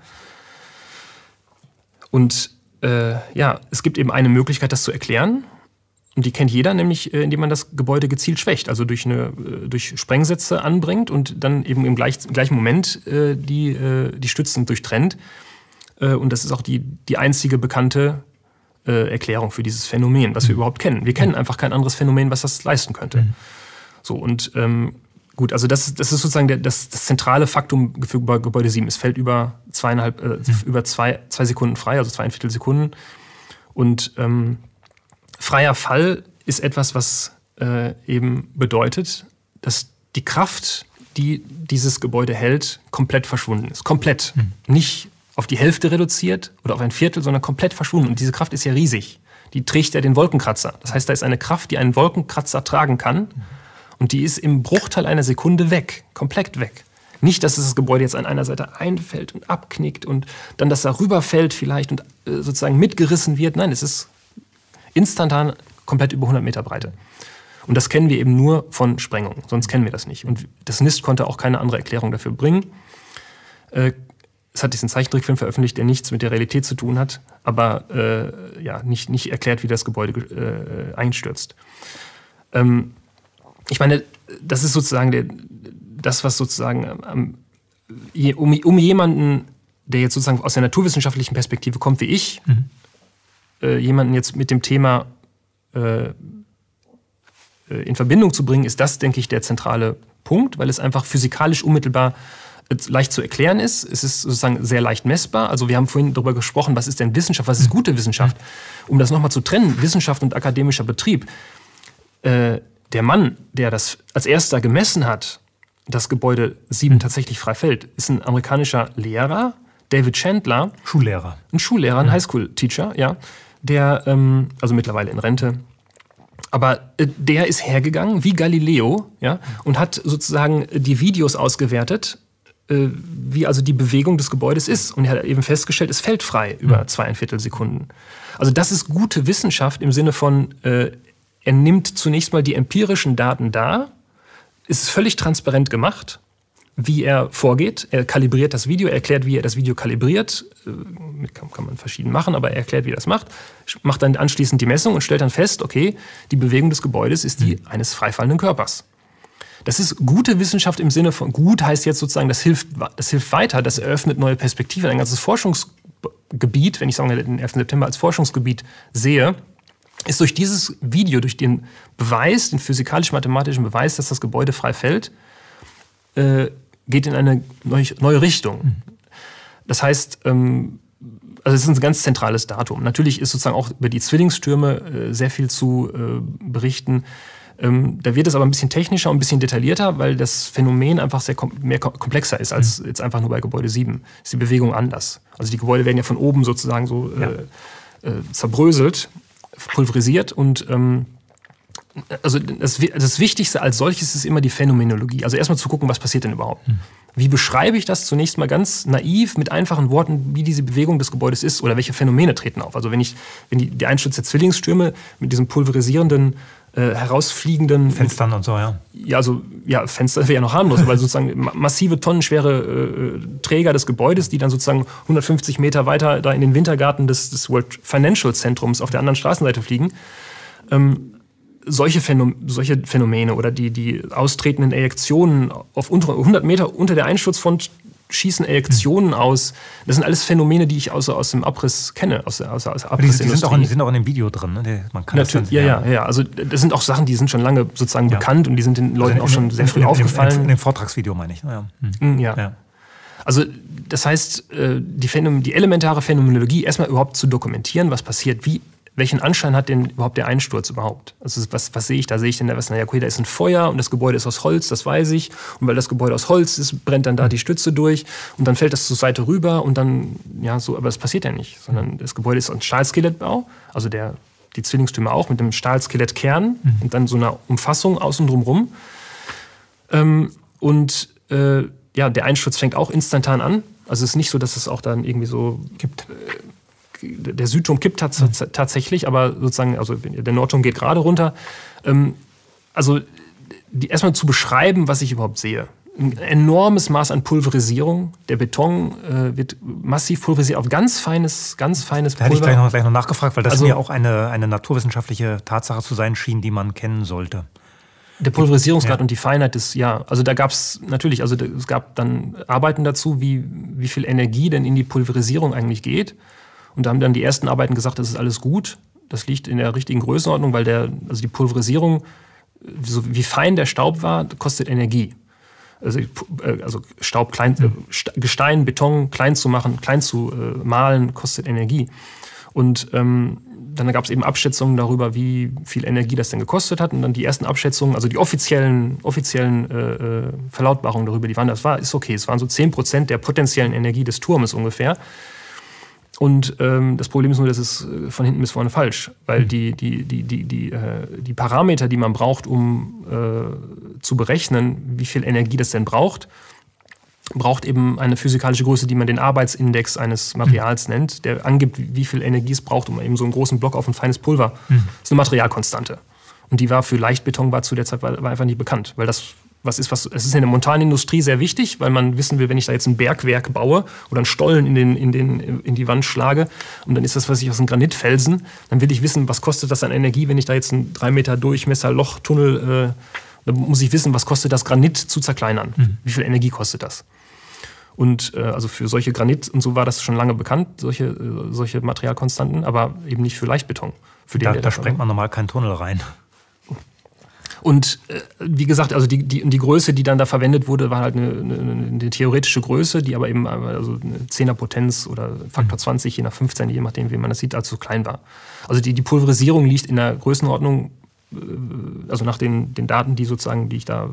Und äh, ja, es gibt eben eine Möglichkeit, das zu erklären. Und die kennt jeder, nämlich äh, indem man das Gebäude gezielt schwächt, also durch, eine, äh, durch Sprengsätze anbringt und dann eben im, gleich, im gleichen Moment äh, die, äh, die Stützen durchtrennt. Äh, und das ist auch die, die einzige bekannte äh, Erklärung für dieses Phänomen, was wir überhaupt kennen. Wir kennen einfach kein anderes Phänomen, was das leisten könnte. Mhm. So, und ähm, gut, also das, das ist sozusagen der, das, das zentrale Faktum für Gebäude sieben. Es fällt über zweieinhalb, äh, mhm. über zwei, zwei Sekunden frei, also zweieinviertel Sekunden. Und ähm, freier Fall ist etwas, was äh, eben bedeutet, dass die Kraft, die dieses Gebäude hält, komplett verschwunden ist. Komplett. Mhm. Nicht auf die Hälfte reduziert oder auf ein Viertel, sondern komplett verschwunden. Und diese Kraft ist ja riesig. Die trägt ja den Wolkenkratzer. Das heißt, da ist eine Kraft, die einen Wolkenkratzer tragen kann. Mhm. Und die ist im Bruchteil einer Sekunde weg. Komplett weg. Nicht, dass das Gebäude jetzt an einer Seite einfällt und abknickt und dann das darüber fällt vielleicht und äh, sozusagen mitgerissen wird. Nein, es ist instantan komplett über hundert Meter Breite. Und das kennen wir eben nur von Sprengungen. Sonst kennen wir das nicht. Und das NIST konnte auch keine andere Erklärung dafür bringen. Äh, es hat diesen Zeichentrickfilm veröffentlicht, der nichts mit der Realität zu tun hat, aber äh, ja, nicht, nicht erklärt, wie das Gebäude äh, einstürzt. Ähm, ich meine, das ist sozusagen der, das, was sozusagen ähm, um, um jemanden, der jetzt sozusagen aus der naturwissenschaftlichen Perspektive kommt, wie ich, mhm. äh, jemanden jetzt mit dem Thema äh, in Verbindung zu bringen, ist das, denke ich, der zentrale Punkt, weil es einfach physikalisch unmittelbar leicht zu erklären ist. Es ist sozusagen sehr leicht messbar. Also wir haben vorhin darüber gesprochen, was ist denn Wissenschaft, was ist gute Wissenschaft? Um das nochmal zu trennen, Wissenschaft und akademischer Betrieb. Äh, der Mann, der das als erster gemessen hat, dass Gebäude sieben tatsächlich frei fällt, ist ein amerikanischer Lehrer, David Chandler. Schullehrer. Ein Schullehrer, ein Highschool-Teacher, ja. Der, ähm, also mittlerweile in Rente. Aber äh, der ist hergegangen, wie Galileo, ja, und hat sozusagen die Videos ausgewertet, äh, wie also die Bewegung des Gebäudes ist. Und er hat eben festgestellt, es fällt frei über zweieinviertel Sekunden. Also das ist gute Wissenschaft im Sinne von, äh, er nimmt zunächst mal die empirischen Daten dar, es ist völlig transparent gemacht, wie er vorgeht. Er kalibriert das Video, er erklärt, wie er das Video kalibriert. Kann, kann man verschieden machen, aber er erklärt, wie er das macht. Macht dann anschließend die Messung und stellt dann fest, okay, die Bewegung des Gebäudes ist die eines freifallenden Körpers. Das ist gute Wissenschaft im Sinne von, gut heißt jetzt sozusagen, das hilft, das hilft weiter, das eröffnet neue Perspektiven. Ein ganzes Forschungsgebiet, wenn ich sagen den elften September als Forschungsgebiet sehe, ist durch dieses Video, durch den Beweis, den physikalisch-mathematischen Beweis, dass das Gebäude frei fällt, äh, geht in eine neue Richtung. Das heißt, ähm, also es ist ein ganz zentrales Datum. Natürlich ist sozusagen auch über die Zwillingsstürme äh, sehr viel zu äh, berichten. Ähm, da wird es aber ein bisschen technischer und ein bisschen detaillierter, weil das Phänomen einfach sehr kom- mehr kom- komplexer ist als mhm. jetzt einfach nur bei Gebäude sieben. Ist die Bewegung anders. Also die Gebäude werden ja von oben sozusagen so äh, ja. äh, zerbröselt, pulverisiert und ähm, also das, das Wichtigste als solches ist immer die Phänomenologie. Also erstmal zu gucken, was passiert denn überhaupt. Hm. Wie beschreibe ich das zunächst mal ganz naiv mit einfachen Worten, wie diese Bewegung des Gebäudes ist oder welche Phänomene treten auf. Also wenn ich, wenn die, der Einsturz der Zwillingsstürme mit diesem pulverisierenden, äh, herausfliegenden Fenstern und so, ja. Ja, also ja, Fenster wäre ja noch harmlos, weil sozusagen massive, tonnenschwere äh, Träger des Gebäudes, die dann sozusagen hundertfünfzig Meter weiter da in den Wintergarten des, des World Financial Zentrums auf der anderen Straßenseite fliegen. Ähm, Solche, Phänom- solche Phänomene oder die, die austretenden Ejektionen auf unter, hundert Meter unter der Einsturzfront schießen Ejektionen mhm. aus. Das sind alles Phänomene, die ich aus, aus dem Abriss kenne, aus der, aus der Abrissindustrie. Die, die, sind auch in, die sind auch in dem Video drin. Ne? Man kann Natürlich, das ja, ja, ja. Also das sind auch Sachen, die sind schon lange sozusagen ja. bekannt und die sind den Leuten also in, auch schon sehr früh in, aufgefallen. In dem Vortragsvideo meine ich. Ja. Mhm. Ja. ja. Also das heißt, die, Phänom- die elementare Phänomenologie erstmal überhaupt zu dokumentieren, was passiert, wie welchen Anschein hat denn überhaupt der Einsturz überhaupt? Also was, was sehe ich da? Sehe ich denn da was? Naja, okay, da ist ein Feuer und das Gebäude ist aus Holz, das weiß ich. Und weil das Gebäude aus Holz ist, brennt dann da die Stütze durch und dann fällt das zur Seite rüber und dann, ja, so, aber das passiert ja nicht. Sondern das Gebäude ist ein Stahlskelettbau, also der, die Zwillingstürme auch mit einem Stahlskelettkern mhm. und dann so einer Umfassung außen drumrum. Ähm, und äh, ja, der Einsturz fängt auch instantan an. Also es ist nicht so, dass es auch dann irgendwie so gibt. Äh, Der Südturm kippt tats- mhm. tatsächlich, aber sozusagen, also der Nordturm geht gerade runter. Ähm, also die, erstmal zu beschreiben, was ich überhaupt sehe. Ein enormes Maß an Pulverisierung. Der Beton äh, wird massiv pulverisiert auf ganz feines, ganz feines Pulver. Da hätte ich gleich noch, gleich noch nachgefragt, weil das also, mir auch eine, eine naturwissenschaftliche Tatsache zu sein schien, die man kennen sollte. Der Pulverisierungsgrad ja. und die Feinheit ist, ja, also da gab es natürlich, also es gab dann Arbeiten dazu, wie, wie viel Energie denn in die Pulverisierung eigentlich geht. Und da haben dann die ersten Arbeiten gesagt, das ist alles gut. Das liegt in der richtigen Größenordnung, weil der, also die Pulverisierung, so wie fein der Staub war, kostet Energie. Also, also Staub klein, äh, Gestein, Beton klein zu machen, klein zu äh, mahlen, kostet Energie. Und ähm, dann gab es eben Abschätzungen darüber, wie viel Energie das denn gekostet hat. Und dann die ersten Abschätzungen, also die offiziellen, offiziellen äh, Verlautbarungen darüber, die waren, das war, ist okay. Es waren so zehn Prozent der potenziellen Energie des Turmes ungefähr. Und ähm, das Problem ist nur, das ist von hinten bis vorne falsch. Weil die, die, die, die, die, äh, die Parameter, die man braucht, um äh, zu berechnen, wie viel Energie das denn braucht, braucht eben eine physikalische Größe, die man den Arbeitsindex eines Materials mhm. nennt, der angibt, wie viel Energie es braucht, um eben so einen großen Block auf ein feines Pulver. Mhm. Das ist eine Materialkonstante. Und die war für Leichtbeton war zu der Zeit war, war einfach nicht bekannt. Weil das was ist, was, es ist in der Montanindustrie sehr wichtig, weil man wissen will, wenn ich da jetzt ein Bergwerk baue oder einen Stollen in, den, in, den, in die Wand schlage und dann ist das, was ich aus einem Granitfelsen, dann will ich wissen, was kostet das an Energie, wenn ich da jetzt einen drei Meter Durchmesser Lochtunnel, äh, dann muss ich wissen, was kostet das Granit zu zerkleinern. Mhm. Wie viel Energie kostet das? Und äh, also für solche Granit und so war das schon lange bekannt, solche, äh, solche Materialkonstanten, aber eben nicht für Leichtbeton. Für den, da da sprengt man normal keinen Tunnel rein. Und äh, wie gesagt, also die, die, die Größe, die dann da verwendet wurde, war halt eine, eine, eine theoretische Größe, die aber eben also eine Zehnerpotenz oder Faktor zwanzig, je nach fünfzehn, je nachdem, wie man das sieht, allzu klein war. Also die, die Pulverisierung liegt in der Größenordnung, äh, also nach den, den Daten, die sozusagen, die ich da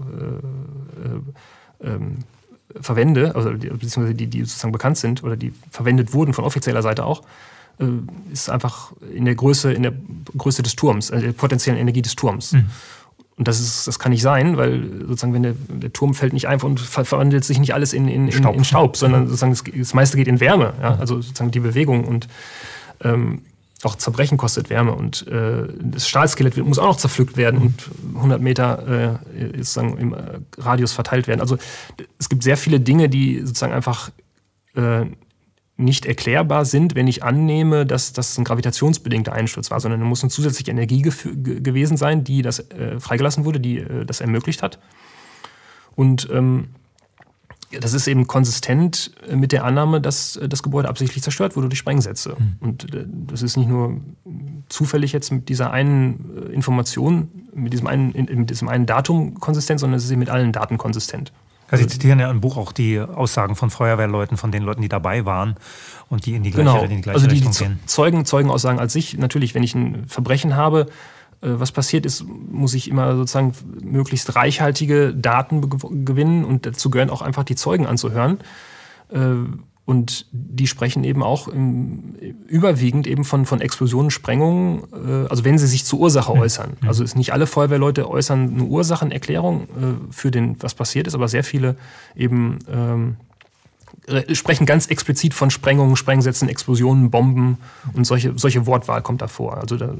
äh, äh, ähm, verwende, also die, beziehungsweise die, die sozusagen bekannt sind oder die verwendet wurden von offizieller Seite auch, äh, ist einfach in der Größe, in der Größe des Turms, äh, der potenziellen Energie des Turms. Mhm. Und das, ist, das kann nicht sein, weil sozusagen, wenn der, der Turm fällt nicht einfach und ver- verwandelt sich nicht alles in, in, in, Staub. in Staub, sondern sozusagen das, das meiste geht in Wärme. Ja? Also sozusagen die Bewegung und ähm, auch Zerbrechen kostet Wärme. Und äh, das Stahlskelett muss auch noch zerpflückt werden und hundert Meter äh, sozusagen im Radius verteilt werden. Also es gibt sehr viele Dinge, die sozusagen einfach äh, nicht erklärbar sind, wenn ich annehme, dass das ein gravitationsbedingter Einsturz war, sondern da muss eine zusätzliche Energie gef- g- gewesen sein, die das äh, freigelassen wurde, die äh, das ermöglicht hat. Und ähm, das ist eben konsistent mit der Annahme, dass äh, das Gebäude absichtlich zerstört wurde durch Sprengsätze. Mhm. Und äh, das ist nicht nur zufällig jetzt mit dieser einen äh, Information, mit diesem einen, in, mit diesem einen Datum konsistent, sondern es ist eben mit allen Daten konsistent. Ja, Sie zitieren ja im Buch auch die Aussagen von Feuerwehrleuten, von den Leuten, die dabei waren und die in die gleiche, genau. in die gleiche also die, Richtung die gehen. Zeugen, Zeugenaussagen als sich, natürlich, wenn ich ein Verbrechen habe, äh, was passiert ist, muss ich immer sozusagen möglichst reichhaltige Daten be- gewinnen und dazu gehören auch einfach die Zeugen anzuhören. Äh, Und die sprechen eben auch im, überwiegend eben von, von Explosionen, Sprengungen, äh, also wenn sie sich zur Ursache äußern. Mhm. Also ist nicht alle Feuerwehrleute äußern eine Ursachenerklärung äh, für den, was passiert ist, aber sehr viele eben ähm, sprechen ganz explizit von Sprengungen, Sprengsätzen, Explosionen, Bomben und solche, solche Wortwahl kommt da vor. Also da,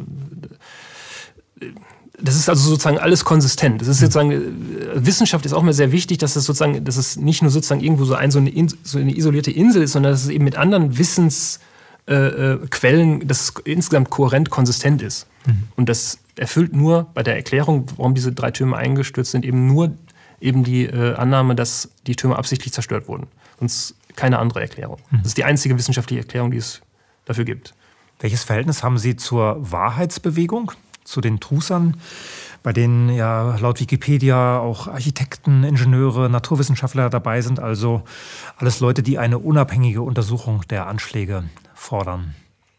das ist also sozusagen alles konsistent. Das ist sozusagen, Wissenschaft ist auch mal sehr wichtig, dass es sozusagen, dass es nicht nur sozusagen irgendwo so, ein, so, eine, so eine isolierte Insel ist, sondern dass es eben mit anderen Wissensquellen, äh, dass es insgesamt kohärent konsistent ist. Mhm. Und das erfüllt nur bei der Erklärung, warum diese drei Türme eingestürzt sind, eben nur eben die äh, Annahme, dass die Türme absichtlich zerstört wurden. Sonst keine andere Erklärung. Mhm. Das ist die einzige wissenschaftliche Erklärung, die es dafür gibt. Welches Verhältnis haben Sie zur Wahrheitsbewegung? Zu den Trußern, bei denen ja laut Wikipedia auch Architekten, Ingenieure, Naturwissenschaftler dabei sind, also alles Leute, die eine unabhängige Untersuchung der Anschläge fordern.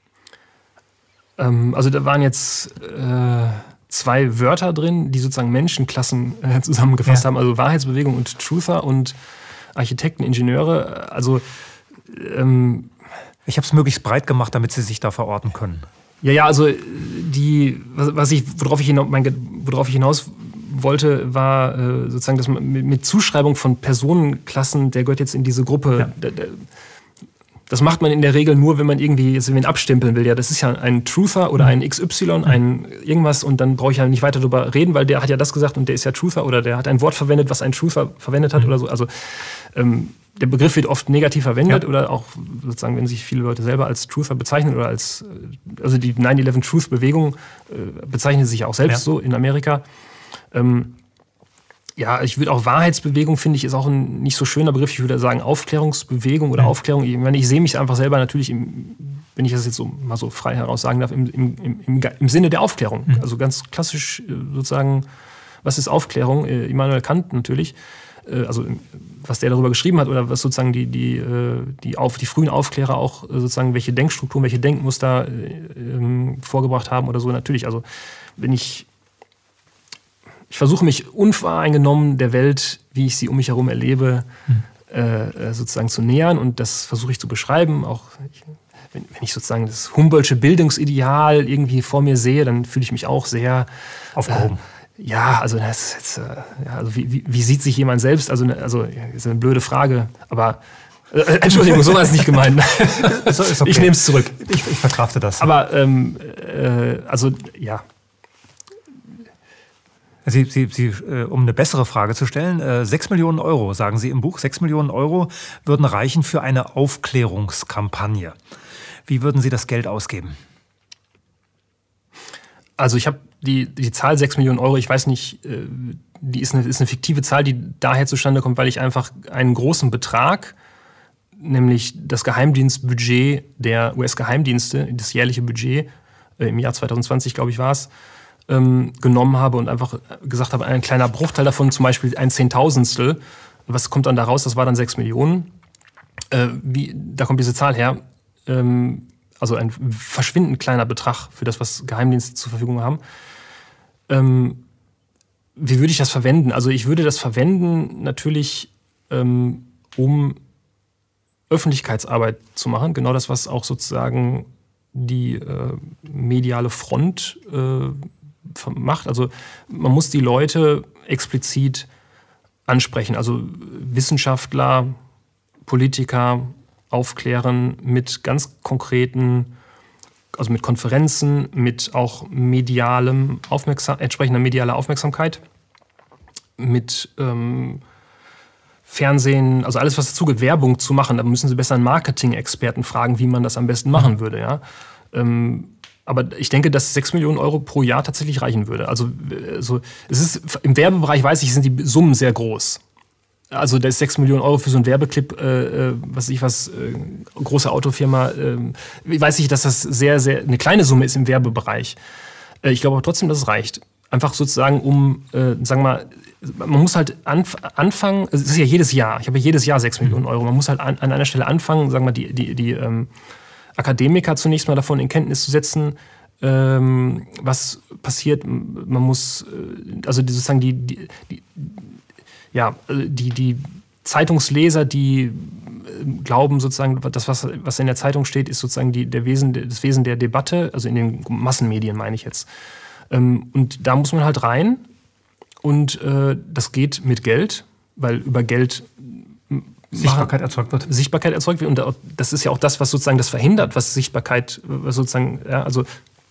Ähm, also da waren jetzt äh, zwei Wörter drin, die sozusagen Menschenklassen äh, zusammengefasst ja. haben, also Wahrheitsbewegung und Truther und Architekten, Ingenieure. Also ähm, ich habe es möglichst breit gemacht, damit Sie sich da verorten können. Ja, ja, also die, was ich, worauf ich hinaus, mein, worauf ich hinaus wollte, war äh, sozusagen, dass man mit, mit Zuschreibung von Personenklassen, der gehört jetzt in diese Gruppe. Ja. Der, der, das macht man in der Regel nur, wenn man irgendwie jetzt wen abstempeln will. Ja, das ist ja ein Truther oder ein X Y, ein irgendwas und dann brauche ich ja nicht weiter darüber reden, weil der hat ja das gesagt und der ist ja Truther oder der hat ein Wort verwendet, was ein Truther verwendet hat mhm. oder so. Also ähm, der Begriff wird oft negativ verwendet ja. oder auch sozusagen, wenn sich viele Leute selber als Truther bezeichnen oder als, also die nine eleven Truth Bewegung äh, bezeichnet sich ja auch selbst ja. so in Amerika. Ähm, ja, ich würde auch Wahrheitsbewegung, finde ich, ist auch ein nicht so schöner Begriff. Ich würde sagen Aufklärungsbewegung oder ja. Aufklärung. Ich meine, ich sehe mich einfach selber natürlich, im, wenn ich das jetzt so mal so frei heraus sagen darf, im, im, im, im Sinne der Aufklärung. Mhm. Also ganz klassisch sozusagen, was ist Aufklärung? Immanuel Kant natürlich. äh, also was der darüber geschrieben hat oder was sozusagen die, die, äh, die, auf, die frühen Aufklärer auch äh, sozusagen welche Denkstrukturen, welche Denkmuster äh, äh, vorgebracht haben oder so. Natürlich, also wenn ich ich versuche mich unvoreingenommen der Welt, wie ich sie um mich herum erlebe, hm. äh, sozusagen zu nähern und das versuche ich zu beschreiben. Auch ich, wenn, wenn ich sozusagen das Humboldtsche Bildungsideal irgendwie vor mir sehe, dann fühle ich mich auch sehr aufgehoben. Äh, ja, also das ist jetzt, äh, ja, also wie, wie, wie sieht sich jemand selbst? Also, also ist eine blöde Frage, aber äh, Entschuldigung, so war es nicht gemeint. ist, ist okay. Ich nehme es zurück. Ich, ich verkrafte das. Aber ähm, äh, also ja. Sie, Sie, Sie, äh, um eine bessere Frage zu stellen, äh, sechs Millionen Euro, sagen Sie im Buch, sechs Millionen Euro würden reichen für eine Aufklärungskampagne. Wie würden Sie das Geld ausgeben? Also ich habe die, die Zahl sechs Millionen Euro, ich weiß nicht, äh, die ist eine, ist eine fiktive Zahl, die daher zustande kommt, weil ich einfach einen großen Betrag, nämlich das Geheimdienstbudget der U S-Geheimdienste, das jährliche Budget, äh, im Jahr zwanzig zwanzig, glaube ich, war es, Ähm, genommen habe und einfach gesagt habe, ein kleiner Bruchteil davon, zum Beispiel ein Zehntausendstel, was kommt dann da raus? Das war dann sechs Millionen. Äh, wie, da kommt diese Zahl her. Ähm, also ein verschwindend kleiner Betrag für das, was Geheimdienste zur Verfügung haben. Ähm, wie würde ich das verwenden? Also ich würde das verwenden natürlich, ähm, um Öffentlichkeitsarbeit zu machen. Genau das, was auch sozusagen die äh, mediale Front äh, macht. Also man muss die Leute explizit ansprechen. Also Wissenschaftler, Politiker aufklären mit ganz konkreten, also mit Konferenzen, mit auch medialem Aufmerksam, entsprechender medialer Aufmerksamkeit, mit ähm, Fernsehen, also alles, was dazugeht, Werbung zu machen. Da müssen Sie besser einen Marketing-Experten fragen, wie man das am besten machen würde. Ja? Ähm, aber ich denke, dass sechs Millionen Euro pro Jahr tatsächlich reichen würde. Also, also es ist, im Werbebereich, weiß ich, sind die Summen sehr groß. Also da ist sechs Millionen Euro für so einen Werbeclip, äh, was ich was, äh, große Autofirma, äh, weiß ich, dass das sehr, sehr eine kleine Summe ist im Werbebereich. Äh, ich glaube aber trotzdem, dass es reicht. Einfach sozusagen, um, äh, sagen wir mal, man muss halt anf- anfangen, also es ist ja jedes Jahr, ich habe ja jedes Jahr sechs Millionen Euro, man muss halt an, an einer Stelle anfangen, sagen wir mal, die, die, die ähm, Akademiker zunächst mal davon in Kenntnis zu setzen, ähm, was passiert. Man muss, äh, also die, sozusagen die, die, die, ja, die, die Zeitungsleser, die äh, glauben sozusagen, das, was, was in der Zeitung steht, ist sozusagen die, der Wesen, das Wesen der Debatte, also in den Massenmedien meine ich jetzt. Ähm, und da muss man halt rein und äh, das geht mit Geld, weil über Geld Sichtbarkeit erzeugt wird. Sichtbarkeit erzeugt wird. Und das ist ja auch das, was sozusagen das verhindert, was Sichtbarkeit, was sozusagen, ja, also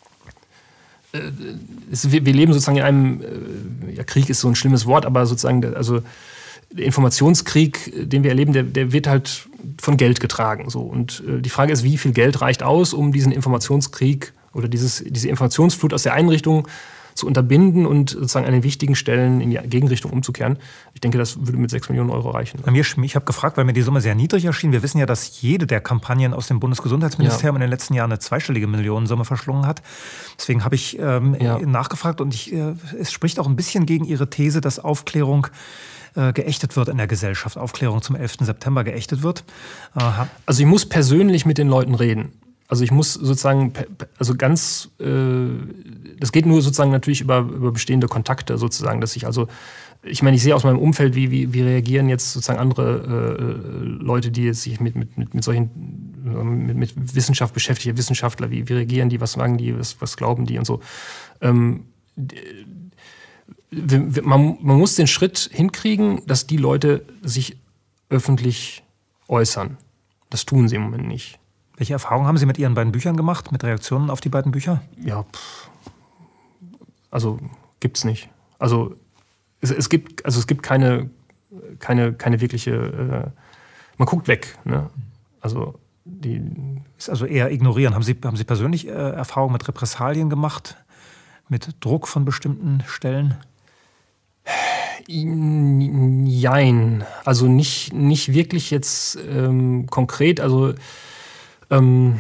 äh, es, wir, wir leben sozusagen in einem, äh, ja, Krieg ist so ein schlimmes Wort, aber sozusagen, also der Informationskrieg, den wir erleben, der, der wird halt von Geld getragen. So. Und äh, die Frage ist, wie viel Geld reicht aus, um diesen Informationskrieg oder dieses, diese Informationsflut aus der Einrichtung zu unterbinden und sozusagen an den wichtigen Stellen in die Gegenrichtung umzukehren. Ich denke, das würde mit sechs Millionen Euro reichen. Bei mir, ich habe gefragt, weil mir die Summe sehr niedrig erschien. Wir wissen ja, dass jede der Kampagnen aus dem Bundesgesundheitsministerium ja. in den letzten Jahren eine zweistellige Millionensumme verschlungen hat. Deswegen habe ich ähm, ja. nachgefragt und ich, äh, es spricht auch ein bisschen gegen Ihre These, dass Aufklärung äh, geächtet wird in der Gesellschaft. Aufklärung zum elften September geächtet wird. Aha. Also ich muss persönlich mit den Leuten reden. Also ich muss sozusagen, also ganz, äh, das geht nur sozusagen natürlich über, über bestehende Kontakte sozusagen, dass ich also, ich meine, ich sehe aus meinem Umfeld, wie, wie, wie reagieren jetzt sozusagen andere äh, Leute, die jetzt sich mit, mit, mit, mit solchen, mit, mit Wissenschaft beschäftigen, Wissenschaftler, wie, wie reagieren die, was sagen die, was, was glauben die und so. Ähm, man, man muss den Schritt hinkriegen, dass die Leute sich öffentlich äußern. Das tun sie im Moment nicht. Welche Erfahrungen haben Sie mit Ihren beiden Büchern gemacht, mit Reaktionen auf die beiden Bücher? Ja, pff. also gibt's nicht. Also es, es gibt, also es gibt keine, keine, keine wirkliche. Äh, man guckt weg. Ne? Also die ist also eher ignorieren. Haben Sie, haben Sie persönlich äh, Erfahrungen mit Repressalien gemacht, mit Druck von bestimmten Stellen? Jein. Also nicht, nicht wirklich jetzt ähm, konkret. Also Ähm,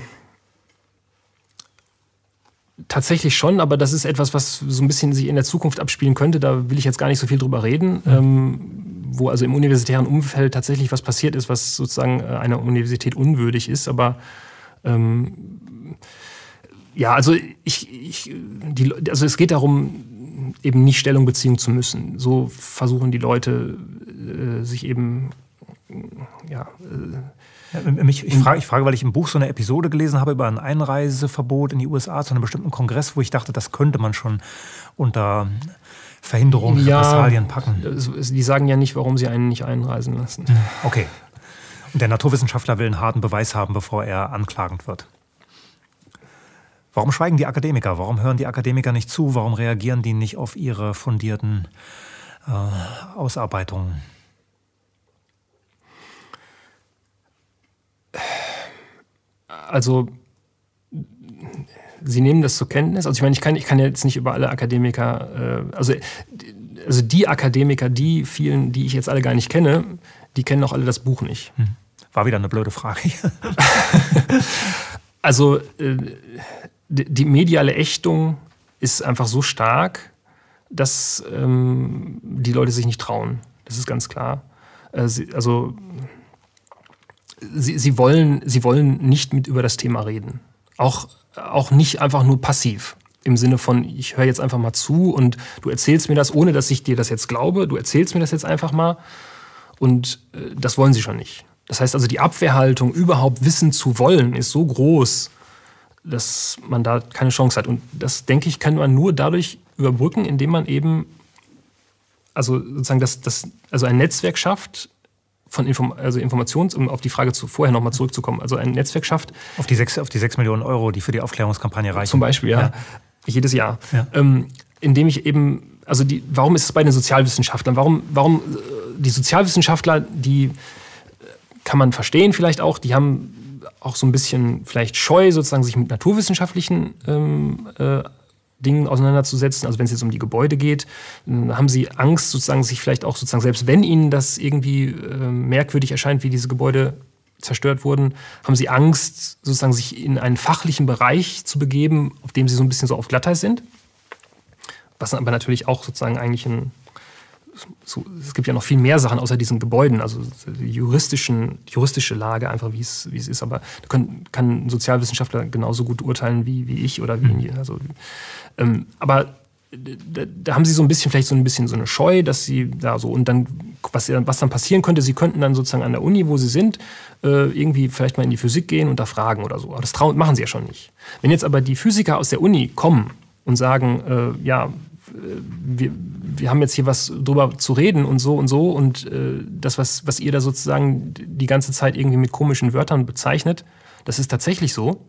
tatsächlich schon, aber das ist etwas, was so ein bisschen sich in der Zukunft abspielen könnte. Da will ich jetzt gar nicht so viel drüber reden. Mhm. Ähm, wo also im universitären Umfeld tatsächlich was passiert ist, was sozusagen einer Universität unwürdig ist. Aber ähm, ja, also ich, ich die, also es geht darum, eben nicht Stellung beziehen zu müssen. So versuchen die Leute äh, sich eben ja. Äh, ja mich, ich, frage, ich frage, weil ich im Buch so eine Episode gelesen habe über ein Einreiseverbot in die U S A zu einem bestimmten Kongress, wo ich dachte, das könnte man schon unter Verhinderung, ja, Repressalien packen. Die sagen ja nicht, warum sie einen nicht einreisen lassen. Okay. Und der Naturwissenschaftler will einen harten Beweis haben, bevor er anklagend wird. Warum schweigen die Akademiker? Warum hören die Akademiker nicht zu? Warum reagieren die nicht auf ihre fundierten äh, Ausarbeitungen? Also sie nehmen das zur Kenntnis. Also ich meine, ich kann, ich kann jetzt nicht über alle Akademiker, äh, also, also die Akademiker, die vielen, die ich jetzt alle gar nicht kenne, die kennen auch alle das Buch nicht. War wieder eine blöde Frage. Also äh, die, die mediale Ächtung ist einfach so stark, dass ähm, die Leute sich nicht trauen. Das ist ganz klar. Äh, sie, also sie, sie, wollen, sie wollen nicht mit über das Thema reden. Auch, auch nicht einfach nur passiv. Im Sinne von, ich höre jetzt einfach mal zu und du erzählst mir das, ohne dass ich dir das jetzt glaube. Du erzählst mir das jetzt einfach mal. Und äh, das wollen sie schon nicht. Das heißt also, die Abwehrhaltung, überhaupt wissen zu wollen, ist so groß, dass man da keine Chance hat. Und das, denke ich, kann man nur dadurch überbrücken, indem man eben also sozusagen das, das, also ein Netzwerk schafft, von Inform- also Informations-, um auf die Frage zu, vorher nochmal zurückzukommen, also ein Netzwerk schafft. Auf die sechs, auf die sechs Millionen Euro, die für die Aufklärungskampagne reichen. Zum Beispiel, ja. ja. Jedes Jahr. Ja. Ähm, indem ich eben, also die, warum ist es bei den Sozialwissenschaftlern? Warum, warum die Sozialwissenschaftler, die kann man verstehen vielleicht auch, die haben auch so ein bisschen vielleicht Scheu, sozusagen sich mit naturwissenschaftlichen ähm, äh, Dingen auseinanderzusetzen. Also wenn es jetzt um die Gebäude geht, dann haben sie Angst, sozusagen sich vielleicht auch sozusagen, selbst wenn ihnen das irgendwie äh, merkwürdig erscheint, wie diese Gebäude zerstört wurden, haben sie Angst, sozusagen sich in einen fachlichen Bereich zu begeben, auf dem sie so ein bisschen so auf Glatteis sind. Was aber natürlich auch sozusagen eigentlich ein So, es gibt ja noch viel mehr Sachen außer diesen Gebäuden, also die juristischen, die juristische Lage einfach, wie es, wie es ist. Aber da können, kann ein Sozialwissenschaftler genauso gut urteilen wie, wie ich oder wie mhm. also, ähm, aber da, da haben sie so ein bisschen, vielleicht so ein bisschen so eine Scheu, dass sie da so und dann, was, was dann passieren könnte, sie könnten dann sozusagen an der Uni, wo sie sind, äh, irgendwie vielleicht mal in die Physik gehen und da fragen oder so. Aber das trauen, machen sie ja schon nicht. Wenn jetzt aber die Physiker aus der Uni kommen und sagen, äh, ja, Wir, wir haben jetzt hier was drüber zu reden und so und so und äh, das, was, was ihr da sozusagen die ganze Zeit irgendwie mit komischen Wörtern bezeichnet, das ist tatsächlich so.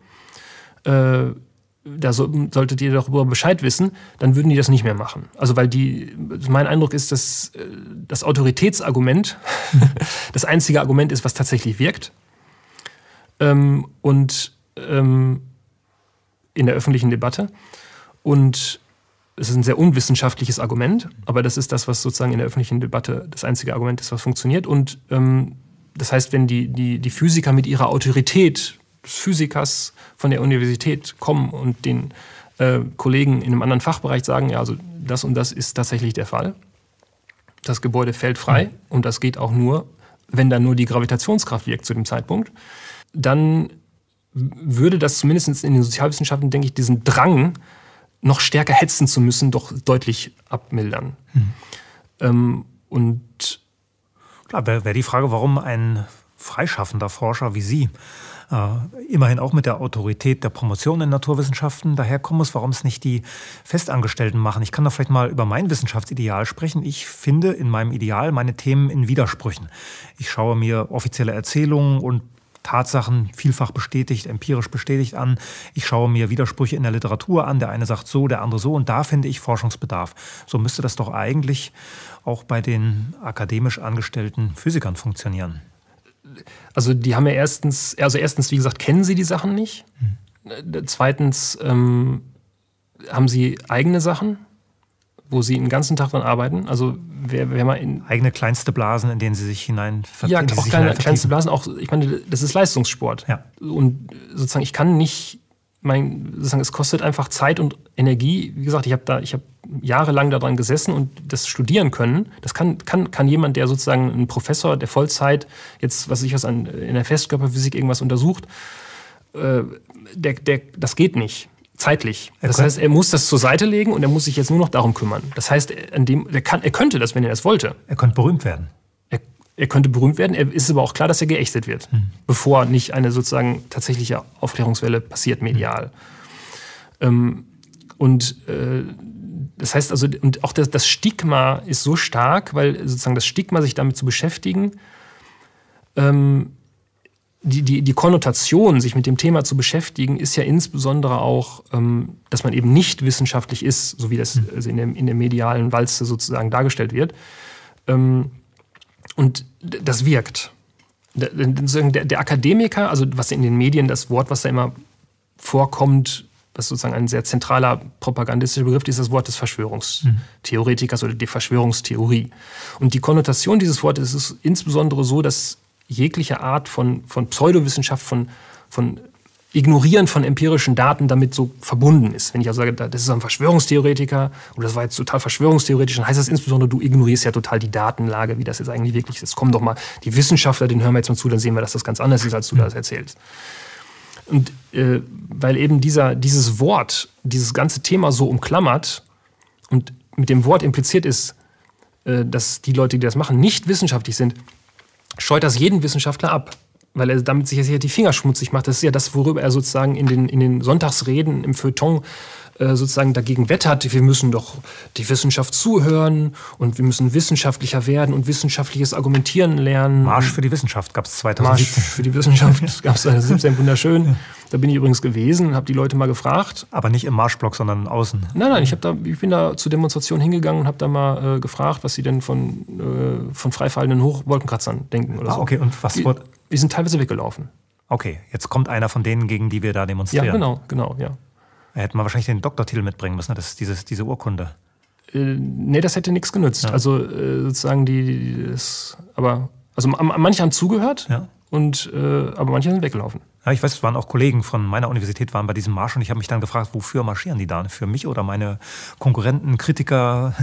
Äh, da so, solltet ihr darüber Bescheid wissen, dann würden die das nicht mehr machen. Also weil die, mein Eindruck ist, dass äh, das Autoritätsargument das einzige Argument ist, was tatsächlich wirkt. Ähm, und ähm, in der öffentlichen Debatte. Und es ist ein sehr unwissenschaftliches Argument, aber das ist das, was sozusagen in der öffentlichen Debatte das einzige Argument ist, was funktioniert. Und ähm, das heißt, wenn die, die, die Physiker mit ihrer Autorität des Physikers von der Universität kommen und den äh, Kollegen in einem anderen Fachbereich sagen, ja, also das und das ist tatsächlich der Fall. Das Gebäude fällt frei mhm. und das geht auch nur, wenn dann nur die Gravitationskraft wirkt zu dem Zeitpunkt, dann würde das zumindest in den Sozialwissenschaften, denke ich, diesen Drang, noch stärker hetzen zu müssen, doch deutlich abmildern. Hm. Ähm, und klar, wäre wär die Frage, warum ein freischaffender Forscher wie Sie äh, immerhin auch mit der Autorität der Promotion in Naturwissenschaften daherkommen muss, warum es nicht die Festangestellten machen. Ich kann da vielleicht mal über mein Wissenschaftsideal sprechen. Ich finde in meinem Ideal meine Themen in Widersprüchen. Ich schaue mir offizielle Erzählungen und Tatsachen vielfach bestätigt, empirisch bestätigt an. Ich schaue mir Widersprüche in der Literatur an. Der eine sagt so, der andere so. Und da finde ich Forschungsbedarf. So müsste das doch eigentlich auch bei den akademisch angestellten Physikern funktionieren. Also die haben ja erstens, also erstens, wie gesagt, kennen sie die Sachen nicht. Hm. Zweitens ähm, haben sie eigene Sachen, wo sie den ganzen Tag dran arbeiten. Also wer, wer mal in eigene kleinste Blasen, in denen sie sich hinein vertiefen. Ja, auch kleine, kleinste Blasen. Auch, ich meine, das ist Leistungssport. Ja. Und sozusagen, ich kann nicht, mein, sozusagen, es kostet einfach Zeit und Energie. Wie gesagt, ich habe da, ich habe jahrelang daran gesessen und das studieren können. Das kann, kann, kann jemand, der sozusagen ein Professor der Vollzeit jetzt, was ich was an, in der Festkörperphysik irgendwas untersucht, äh, der, der, das geht nicht. Zeitlich. Das heißt, er muss das zur Seite legen und er muss sich jetzt nur noch darum kümmern. Das heißt, an dem, er, kann, er könnte das, wenn er das wollte. Er könnte berühmt werden. Er, er könnte berühmt werden. Er ist aber auch klar, dass er geächtet wird, hm. bevor nicht eine sozusagen tatsächliche Aufklärungswelle passiert, medial. Hm. Ähm, und äh, das heißt also, und auch das, das Stigma ist so stark, weil sozusagen das Stigma, sich damit zu beschäftigen, ähm, Die, die, die Konnotation, sich mit dem Thema zu beschäftigen, ist ja insbesondere auch, ähm, dass man eben nicht wissenschaftlich ist, so wie das also in, der, in der medialen Walze sozusagen dargestellt wird. Ähm, und das wirkt. Der, der, der Akademiker, also was in den Medien, das Wort, was da immer vorkommt, was sozusagen ein sehr zentraler propagandistischer Begriff ist, das Wort des Verschwörungstheoretikers oder die Verschwörungstheorie. Und die Konnotation dieses Wortes ist insbesondere so, dass jegliche Art von, von Pseudowissenschaft, von, von Ignorieren von empirischen Daten damit so verbunden ist. Wenn ich also sage, das ist ein Verschwörungstheoretiker oder das war jetzt total verschwörungstheoretisch, dann heißt das insbesondere, du ignorierst ja total die Datenlage, wie das jetzt eigentlich wirklich ist. Komm doch mal, die Wissenschaftler, denen hören wir jetzt mal zu, dann sehen wir, dass das ganz anders ist, als du das erzählst. Und äh, weil eben dieser, dieses Wort, dieses ganze Thema so umklammert und mit dem Wort impliziert ist, äh, dass die Leute, die das machen, nicht wissenschaftlich sind, scheut das jeden Wissenschaftler ab, weil er damit sich ja die Finger schmutzig macht. Das ist ja das, worüber er sozusagen in den, in den Sonntagsreden im Feuilleton äh, sozusagen dagegen wettert. Wir müssen doch die Wissenschaft zuhören und wir müssen wissenschaftlicher werden und wissenschaftliches Argumentieren lernen. Marsch für die Wissenschaft gab es zweitausendsiebzehn. Marsch für die Wissenschaft gab es zweitausendsiebzehn, wunderschön. Da bin ich übrigens gewesen, habe die Leute mal gefragt. Aber nicht im Marschblock, sondern außen. Nein, nein, ich, hab da, ich bin da zur Demonstration hingegangen und habe da mal äh, gefragt, was sie denn von, äh, von freifallenden Hochwolkenkratzern denken oder ah, so. okay, und was die, wurde... die sind teilweise weggelaufen. Okay, jetzt kommt einer von denen, gegen die wir da demonstrieren. Ja, genau, genau, ja. Da hätte man wahrscheinlich den Doktortitel mitbringen müssen, das ist dieses, diese Urkunde. Äh, nee, das hätte nichts genützt. Ja. Also äh, sozusagen die, die das, aber also manche haben zugehört, ja. und äh, aber manche sind weggelaufen. Ja, ich weiß, es waren auch Kollegen von meiner Universität waren bei diesem Marsch und ich habe mich dann gefragt, wofür marschieren die da? Für mich oder meine Konkurrenten, Kritiker?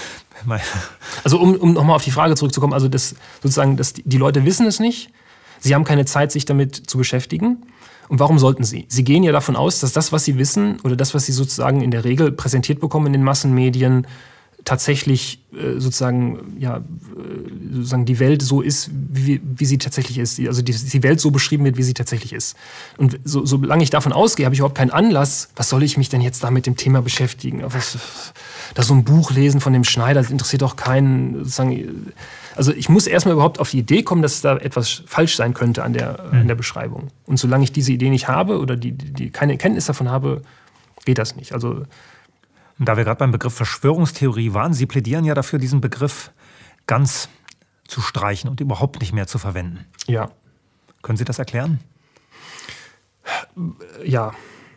Also um, um nochmal auf die Frage zurückzukommen, also das sozusagen, dass die, die Leute wissen es nicht, sie haben keine Zeit, sich damit zu beschäftigen. Und warum sollten sie? Sie gehen ja davon aus, dass das, was sie wissen oder das, was sie sozusagen in der Regel präsentiert bekommen in den Massenmedien, tatsächlich äh, sozusagen, ja, äh, sozusagen die Welt so ist, wie, wie sie tatsächlich ist. Also die, die Welt so beschrieben wird, wie sie tatsächlich ist. Und so, solange ich davon ausgehe, habe ich überhaupt keinen Anlass, was soll ich mich denn jetzt da mit dem Thema beschäftigen? Was, das so ein Buch lesen von dem Schneider, das interessiert doch keinen. Sozusagen, also ich muss erstmal überhaupt auf die Idee kommen, dass da etwas falsch sein könnte an der, mhm. an der Beschreibung. Und solange ich diese Idee nicht habe oder die, die keine Kenntnis davon habe, geht das nicht. Also da wir gerade beim Begriff Verschwörungstheorie waren, Sie plädieren ja dafür, diesen Begriff ganz zu streichen und überhaupt nicht mehr zu verwenden. Ja. Können Sie das erklären? Ja.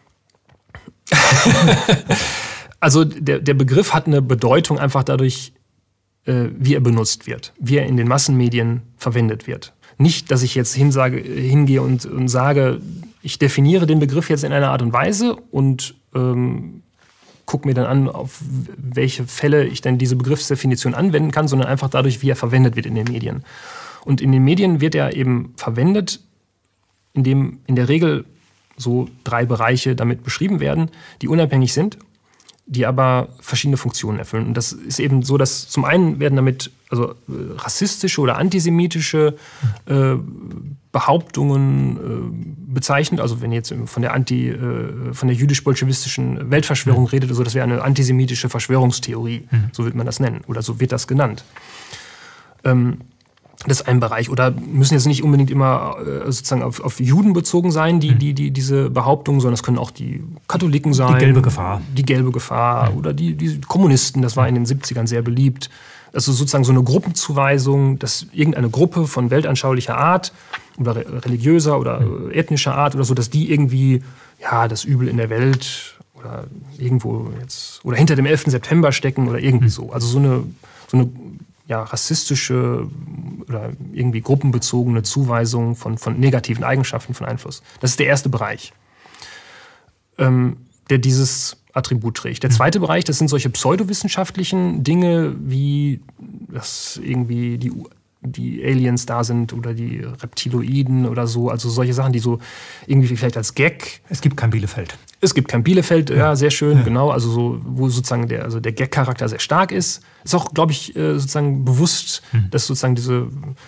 Also der, der Begriff hat eine Bedeutung einfach dadurch, äh, wie er benutzt wird, wie er in den Massenmedien verwendet wird. Nicht, dass ich jetzt hinsage, hingehe und, und sage, ich definiere den Begriff jetzt in einer Art und Weise und ähm, gucke mir dann an, auf welche Fälle ich dann diese Begriffsdefinition anwenden kann, sondern einfach dadurch, wie er verwendet wird in den Medien. Und in den Medien wird er eben verwendet, indem in der Regel so drei Bereiche damit beschrieben werden, die unabhängig sind, die aber verschiedene Funktionen erfüllen. Und das ist eben so, dass zum einen werden damit also äh, rassistische oder antisemitische äh, Behauptungen äh, bezeichnet. Also wenn ihr jetzt von der Anti, äh, von der jüdisch-bolschewistischen Weltverschwörung mhm. redet, also das wäre eine antisemitische Verschwörungstheorie, mhm. so wird man das nennen oder so wird das genannt. Ähm, Das ist ein Bereich. Oder müssen jetzt nicht unbedingt immer äh, sozusagen auf, auf Juden bezogen sein, die, die, die diese Behauptungen, sondern es können auch die Katholiken sein. Die gelbe Gefahr. Die gelbe Gefahr. Oder die, die Kommunisten, das war in den siebzigern sehr beliebt. Also sozusagen so eine Gruppenzuweisung, dass irgendeine Gruppe von weltanschaulicher Art oder religiöser oder ethnischer Art oder so, dass die irgendwie ja, das Übel in der Welt oder irgendwo jetzt oder hinter dem elften September stecken oder irgendwie so. Also so eine, so eine ja, rassistische oder irgendwie gruppenbezogene Zuweisung von, von negativen Eigenschaften von Einfluss. Das ist der erste Bereich, ähm, der dieses Attribut trägt. Der zweite mhm. Bereich, das sind solche pseudowissenschaftlichen Dinge, wie dass irgendwie die, die Aliens da sind oder die Reptiloiden oder so. Also solche Sachen, die so irgendwie vielleicht als Gag... Es gibt kein Bielefeld. Es gibt kein Bielefeld, ja, ja sehr schön, ja. genau. Also so, wo sozusagen der, also der Gag-Charakter sehr stark ist. Ist auch, glaube ich, sozusagen bewusst, mhm. dass sozusagen diese,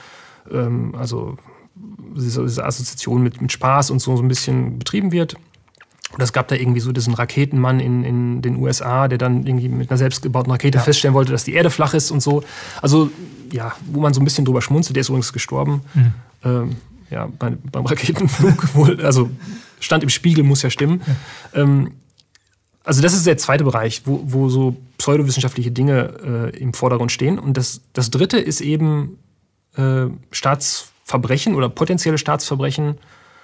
ähm, also diese, diese Assoziation mit, mit Spaß und so, so ein bisschen betrieben wird. Und es gab da irgendwie so diesen Raketenmann in, in den U S A, der dann irgendwie mit einer selbstgebauten Rakete ja. feststellen wollte, dass die Erde flach ist und so. Also, ja, wo man so ein bisschen drüber schmunzelt. Der ist übrigens gestorben. Mhm. Ähm, ja, bei, beim Raketenflug wohl. Also, stand im Spiegel, muss ja stimmen. Ja. Ähm, also, das ist der zweite Bereich, wo, wo so pseudowissenschaftliche Dinge äh, im Vordergrund stehen. Und das, das dritte ist eben äh, Staatsverbrechen oder potenzielle Staatsverbrechen,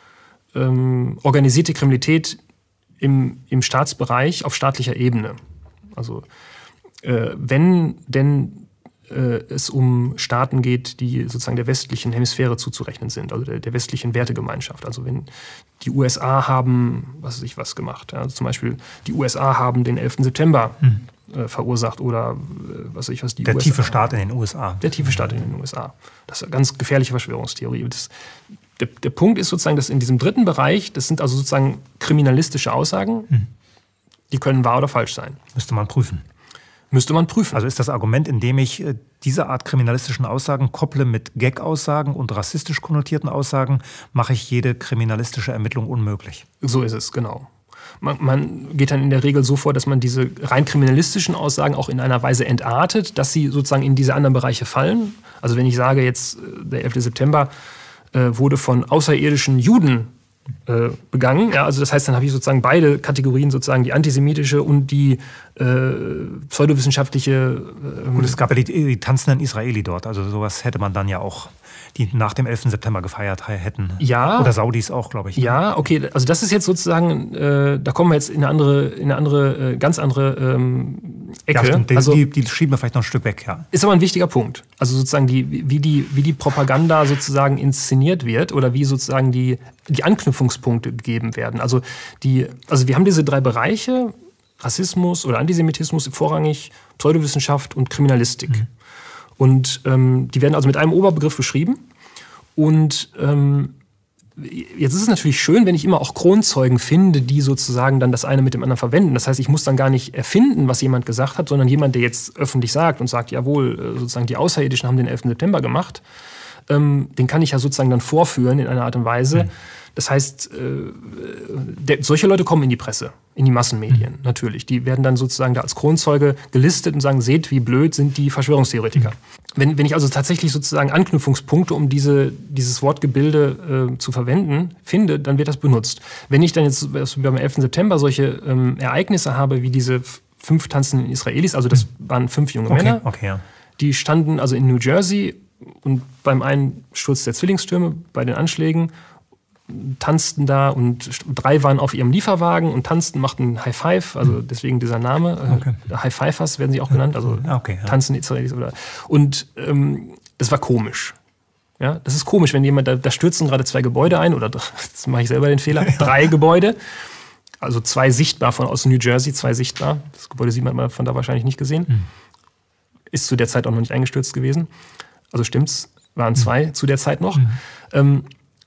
ähm, organisierte Kriminalität, Im, im Staatsbereich auf staatlicher Ebene. Also äh, wenn denn äh, es um Staaten geht, die sozusagen der westlichen Hemisphäre zuzurechnen sind, also der, der westlichen Wertegemeinschaft. Also wenn die U S A haben, was weiß ich was gemacht, ja, also zum Beispiel die U S A haben den elften September hm. äh, verursacht oder äh, was weiß ich was die der U S A tiefe Staat in den U S A. Der tiefe Staat in den U S A. Das ist eine ganz gefährliche Verschwörungstheorie. Das, Der, der Punkt ist sozusagen, dass in diesem dritten Bereich, das sind also sozusagen kriminalistische Aussagen, hm. die können wahr oder falsch sein. Müsste man prüfen. Müsste man prüfen. Also ist das Argument, indem ich diese Art kriminalistischen Aussagen kopple mit Gag-Aussagen und rassistisch konnotierten Aussagen, mache ich jede kriminalistische Ermittlung unmöglich. So ist es, genau. Man, man geht dann in der Regel so vor, dass man diese rein kriminalistischen Aussagen auch in einer Weise entartet, dass sie sozusagen in diese anderen Bereiche fallen. Also wenn ich sage, jetzt der elfte September wurde von außerirdischen Juden äh, begangen. Ja, also das heißt, dann habe ich sozusagen beide Kategorien, sozusagen die antisemitische und die äh, pseudowissenschaftliche. Äh, und es gab ja die, die tanzenden Israeli dort. Also sowas hätte man dann ja auch, die nach dem elften September gefeiert hätten. Ja. Oder Saudis auch, glaube ich. Ja, okay. Also das ist jetzt sozusagen, äh, da kommen wir jetzt in eine andere, in eine andere, äh, ganz andere ähm, Ecke. Ja, stimmt. Die, also, die, die schieben wir vielleicht noch ein Stück weg, ja. Ist aber ein wichtiger Punkt. Also sozusagen, die, wie, die, wie die Propaganda sozusagen inszeniert wird oder wie sozusagen die, die Anknüpfungspunkte gegeben werden. Also, die, also wir haben diese drei Bereiche, Rassismus oder Antisemitismus vorrangig, Pseudowissenschaft und Kriminalistik. Mhm. Und ähm, die werden also mit einem Oberbegriff beschrieben. Und ähm, jetzt ist es natürlich schön, wenn ich immer auch Kronzeugen finde, die sozusagen dann das eine mit dem anderen verwenden. Das heißt, ich muss dann gar nicht erfinden, was jemand gesagt hat, sondern jemand, der jetzt öffentlich sagt und sagt, jawohl, sozusagen die Außerirdischen haben den elften September gemacht, ähm, den kann ich ja sozusagen dann vorführen in einer Art und Weise. Mhm. Das heißt, äh, der, solche Leute kommen in die Presse, in die Massenmedien, mhm. natürlich. Die werden dann sozusagen da als Kronzeuge gelistet und sagen, seht, wie blöd sind die Verschwörungstheoretiker. Mhm. Wenn, wenn ich also tatsächlich sozusagen Anknüpfungspunkte, um diese, dieses Wortgebilde äh, zu verwenden, finde, dann wird das benutzt. Wenn ich dann jetzt beim elften September solche ähm, Ereignisse habe, wie diese fünf tanzenden Israelis, also das waren fünf junge okay, Männer, okay, ja. die standen also in New Jersey und beim Einsturz der Zwillingstürme, bei den Anschlägen, tanzten da und drei waren auf ihrem Lieferwagen und tanzten, machten High Five, also deswegen dieser Name. Okay. High Fivers werden sie auch genannt, also okay, ja. tanzen Israelis. Oder. Und ähm, das war komisch. Ja, das ist komisch, wenn jemand, da, da stürzen gerade zwei Gebäude ein, oder jetzt mache ich selber den Fehler, drei Gebäude, also zwei sichtbar von aus New Jersey, zwei sichtbar. Das Gebäude sieht man von da wahrscheinlich nicht gesehen. Mhm. Ist zu der Zeit auch noch nicht eingestürzt gewesen. Also stimmt's, waren zwei mhm. zu der Zeit noch. Mhm. Ähm,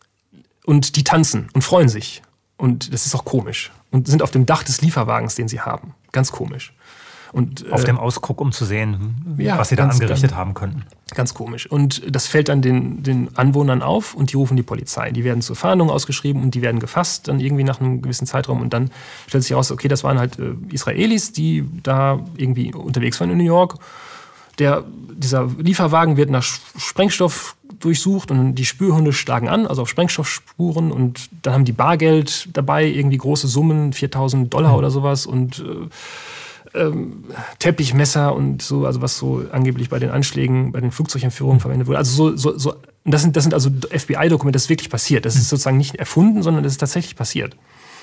Und die tanzen und freuen sich. Und das ist auch komisch. Und sind auf dem Dach des Lieferwagens, den sie haben. Ganz komisch. Und, auf äh, dem Ausguck, um zu sehen, ja, was sie da angerichtet ganz, haben könnten. Ganz komisch. Und das fällt dann den, den Anwohnern auf und die rufen die Polizei. Die werden zur Fahndung ausgeschrieben und die werden gefasst dann irgendwie nach einem gewissen Zeitraum. Und dann stellt sich heraus, okay, das waren halt äh, Israelis, die da irgendwie unterwegs waren in New York. Der, dieser Lieferwagen wird nach Sprengstoff durchsucht und die Spürhunde schlagen an, also auf Sprengstoffspuren, und dann haben die Bargeld dabei, irgendwie große Summen, viertausend Dollar oder sowas, und äh, ähm, Teppichmesser und so, also was so angeblich bei den Anschlägen, bei den Flugzeugentführungen verwendet wurde. Also so, so, so das sind, das sind also F B I-Dokumente, das ist wirklich passiert. Das ist sozusagen nicht erfunden, sondern das ist tatsächlich passiert.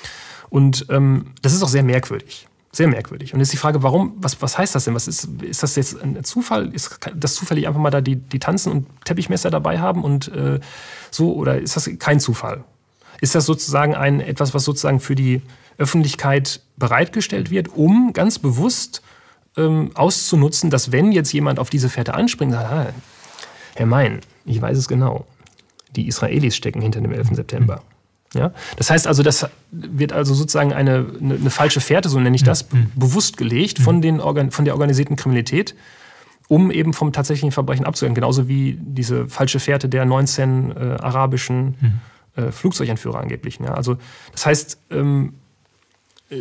Und ähm, das ist auch sehr merkwürdig. Sehr merkwürdig. Und jetzt die Frage, warum, was, was heißt das denn? Was ist, ist das jetzt ein Zufall? Ist das zufällig einfach mal da die, die tanzen und Teppichmesser dabei haben und äh, so? Oder ist das kein Zufall? Ist das sozusagen ein, etwas, was sozusagen für die Öffentlichkeit bereitgestellt wird, um ganz bewusst ähm, auszunutzen, dass wenn jetzt jemand auf diese Fährte anspringt, sagt, ah, Herr Mein, ich weiß es genau, die Israelis stecken hinter dem elften September. Ja? Das heißt also, das wird also sozusagen eine, eine, eine falsche Fährte, so nenne ich das, mhm. bewusst gelegt von, den Organ- von der organisierten Kriminalität, um eben vom tatsächlichen Verbrechen abzuhören. Genauso wie diese falsche Fährte der neunzehn äh, arabischen mhm. äh, Flugzeugentführer angeblich. Ja? Also das heißt, ähm, äh,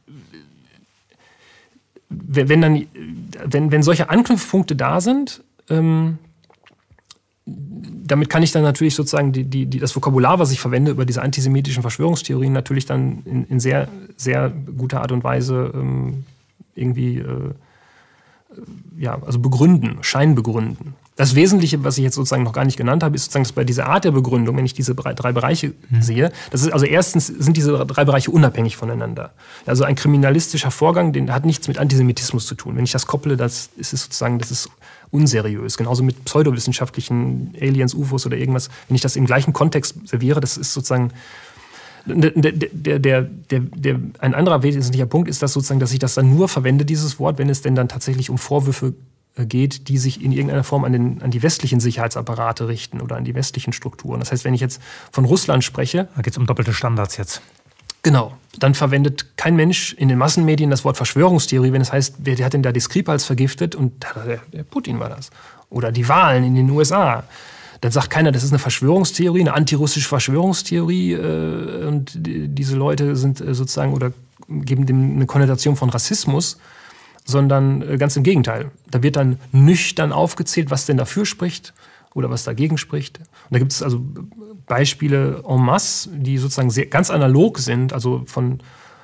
wenn, dann, wenn, wenn solche Anknüpfpunkte da sind, ähm, damit kann ich dann natürlich sozusagen die, die, die, das Vokabular, was ich verwende über diese antisemitischen Verschwörungstheorien, natürlich dann in, in sehr, sehr guter Art und Weise ähm, irgendwie äh, ja, also begründen, scheinbegründen. Das Wesentliche, was ich jetzt sozusagen noch gar nicht genannt habe, ist sozusagen, dass bei dieser Art der Begründung, wenn ich diese drei Bereiche mhm. sehe, das ist also erstens sind diese drei Bereiche unabhängig voneinander. Also ein kriminalistischer Vorgang, den hat nichts mit Antisemitismus zu tun. Wenn ich das kopple, das ist sozusagen, das ist unseriös. Genauso mit pseudowissenschaftlichen Aliens, U F Os oder irgendwas. Wenn ich das im gleichen Kontext serviere, das ist sozusagen Der, der, der, der, der, ein anderer wesentlicher Punkt ist das sozusagen, dass ich das dann nur verwende, dieses Wort, wenn es denn dann tatsächlich um Vorwürfe geht, die sich in irgendeiner Form an, den, an die westlichen Sicherheitsapparate richten oder an die westlichen Strukturen. Das heißt, wenn ich jetzt von Russland spreche... Da geht es um doppelte Standards jetzt. Genau. Dann verwendet kein Mensch in den Massenmedien das Wort Verschwörungstheorie, wenn es heißt, wer, der hat denn da die Skripals vergiftet und der, der Putin war das. Oder die Wahlen in den U S A. Dann sagt keiner, das ist eine Verschwörungstheorie, eine antirussische Verschwörungstheorie äh, und die, diese Leute sind äh, sozusagen oder geben dem eine Konnotation von Rassismus, sondern äh, ganz im Gegenteil. Da wird dann nüchtern aufgezählt, was denn dafür spricht oder was dagegen spricht. Und da gibt es also Beispiele en masse, die sozusagen sehr, ganz analog sind, also von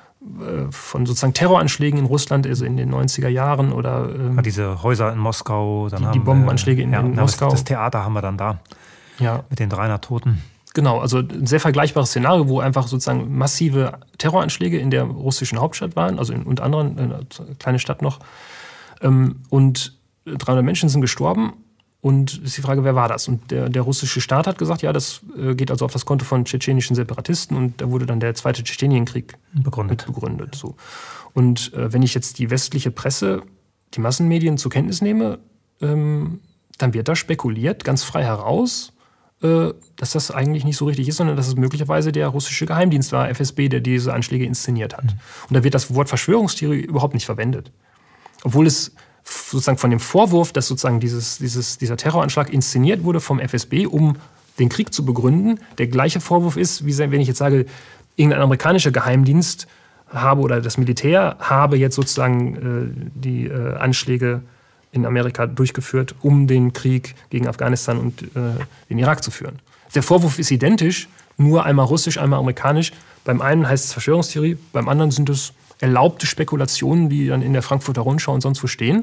von sozusagen Terroranschlägen in Russland, also in den neunziger Jahren oder ähm, ja, diese Häuser in Moskau, dann die, haben die Bombenanschläge in, ja, in Moskau. Das Theater haben wir dann da, ja, mit den dreihundert Toten. Genau, also ein sehr vergleichbares Szenario, wo einfach sozusagen massive Terroranschläge in der russischen Hauptstadt waren, also in unter anderem eine kleine Stadt noch, ähm, und dreihundert Menschen sind gestorben. Und ist die Frage, wer war das? Und der, der russische Staat hat gesagt, ja, das äh, geht also auf das Konto von tschetschenischen Separatisten und da wurde dann der zweite Tschetschenienkrieg begründet. begründet so. Und äh, wenn ich jetzt die westliche Presse, die Massenmedien zur Kenntnis nehme, ähm, dann wird da spekuliert, ganz frei heraus, äh, dass das eigentlich nicht so richtig ist, sondern dass es möglicherweise der russische Geheimdienst war, F S B, der diese Anschläge inszeniert hat. Mhm. Und da wird das Wort Verschwörungstheorie überhaupt nicht verwendet. Obwohl es sozusagen von dem Vorwurf, dass sozusagen dieses, dieses, dieser Terroranschlag inszeniert wurde vom F S B, um den Krieg zu begründen, der gleiche Vorwurf ist, wie wenn ich jetzt sage, irgendein amerikanischer Geheimdienst habe oder das Militär habe jetzt sozusagen äh, die äh, Anschläge in Amerika durchgeführt, um den Krieg gegen Afghanistan und äh, den Irak zu führen. Der Vorwurf ist identisch, nur einmal russisch, einmal amerikanisch. Beim einen heißt es Verschwörungstheorie, beim anderen sind es erlaubte Spekulationen, die dann in der Frankfurter Rundschau und sonst wo stehen.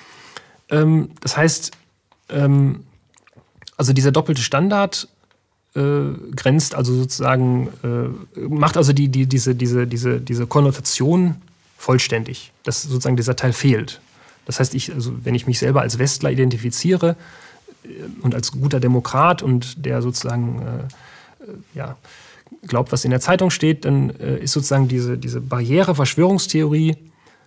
Ähm, das heißt, ähm, also dieser doppelte Standard äh, grenzt also sozusagen, äh, macht also die, die, diese, diese, diese, diese Konnotation vollständig, dass sozusagen dieser Teil fehlt. Das heißt, ich, also wenn ich mich selber als Westler identifiziere äh, und als guter Demokrat und der sozusagen äh, äh, ja, glaubt, was in der Zeitung steht, dann äh, ist sozusagen diese, diese Barriere Verschwörungstheorie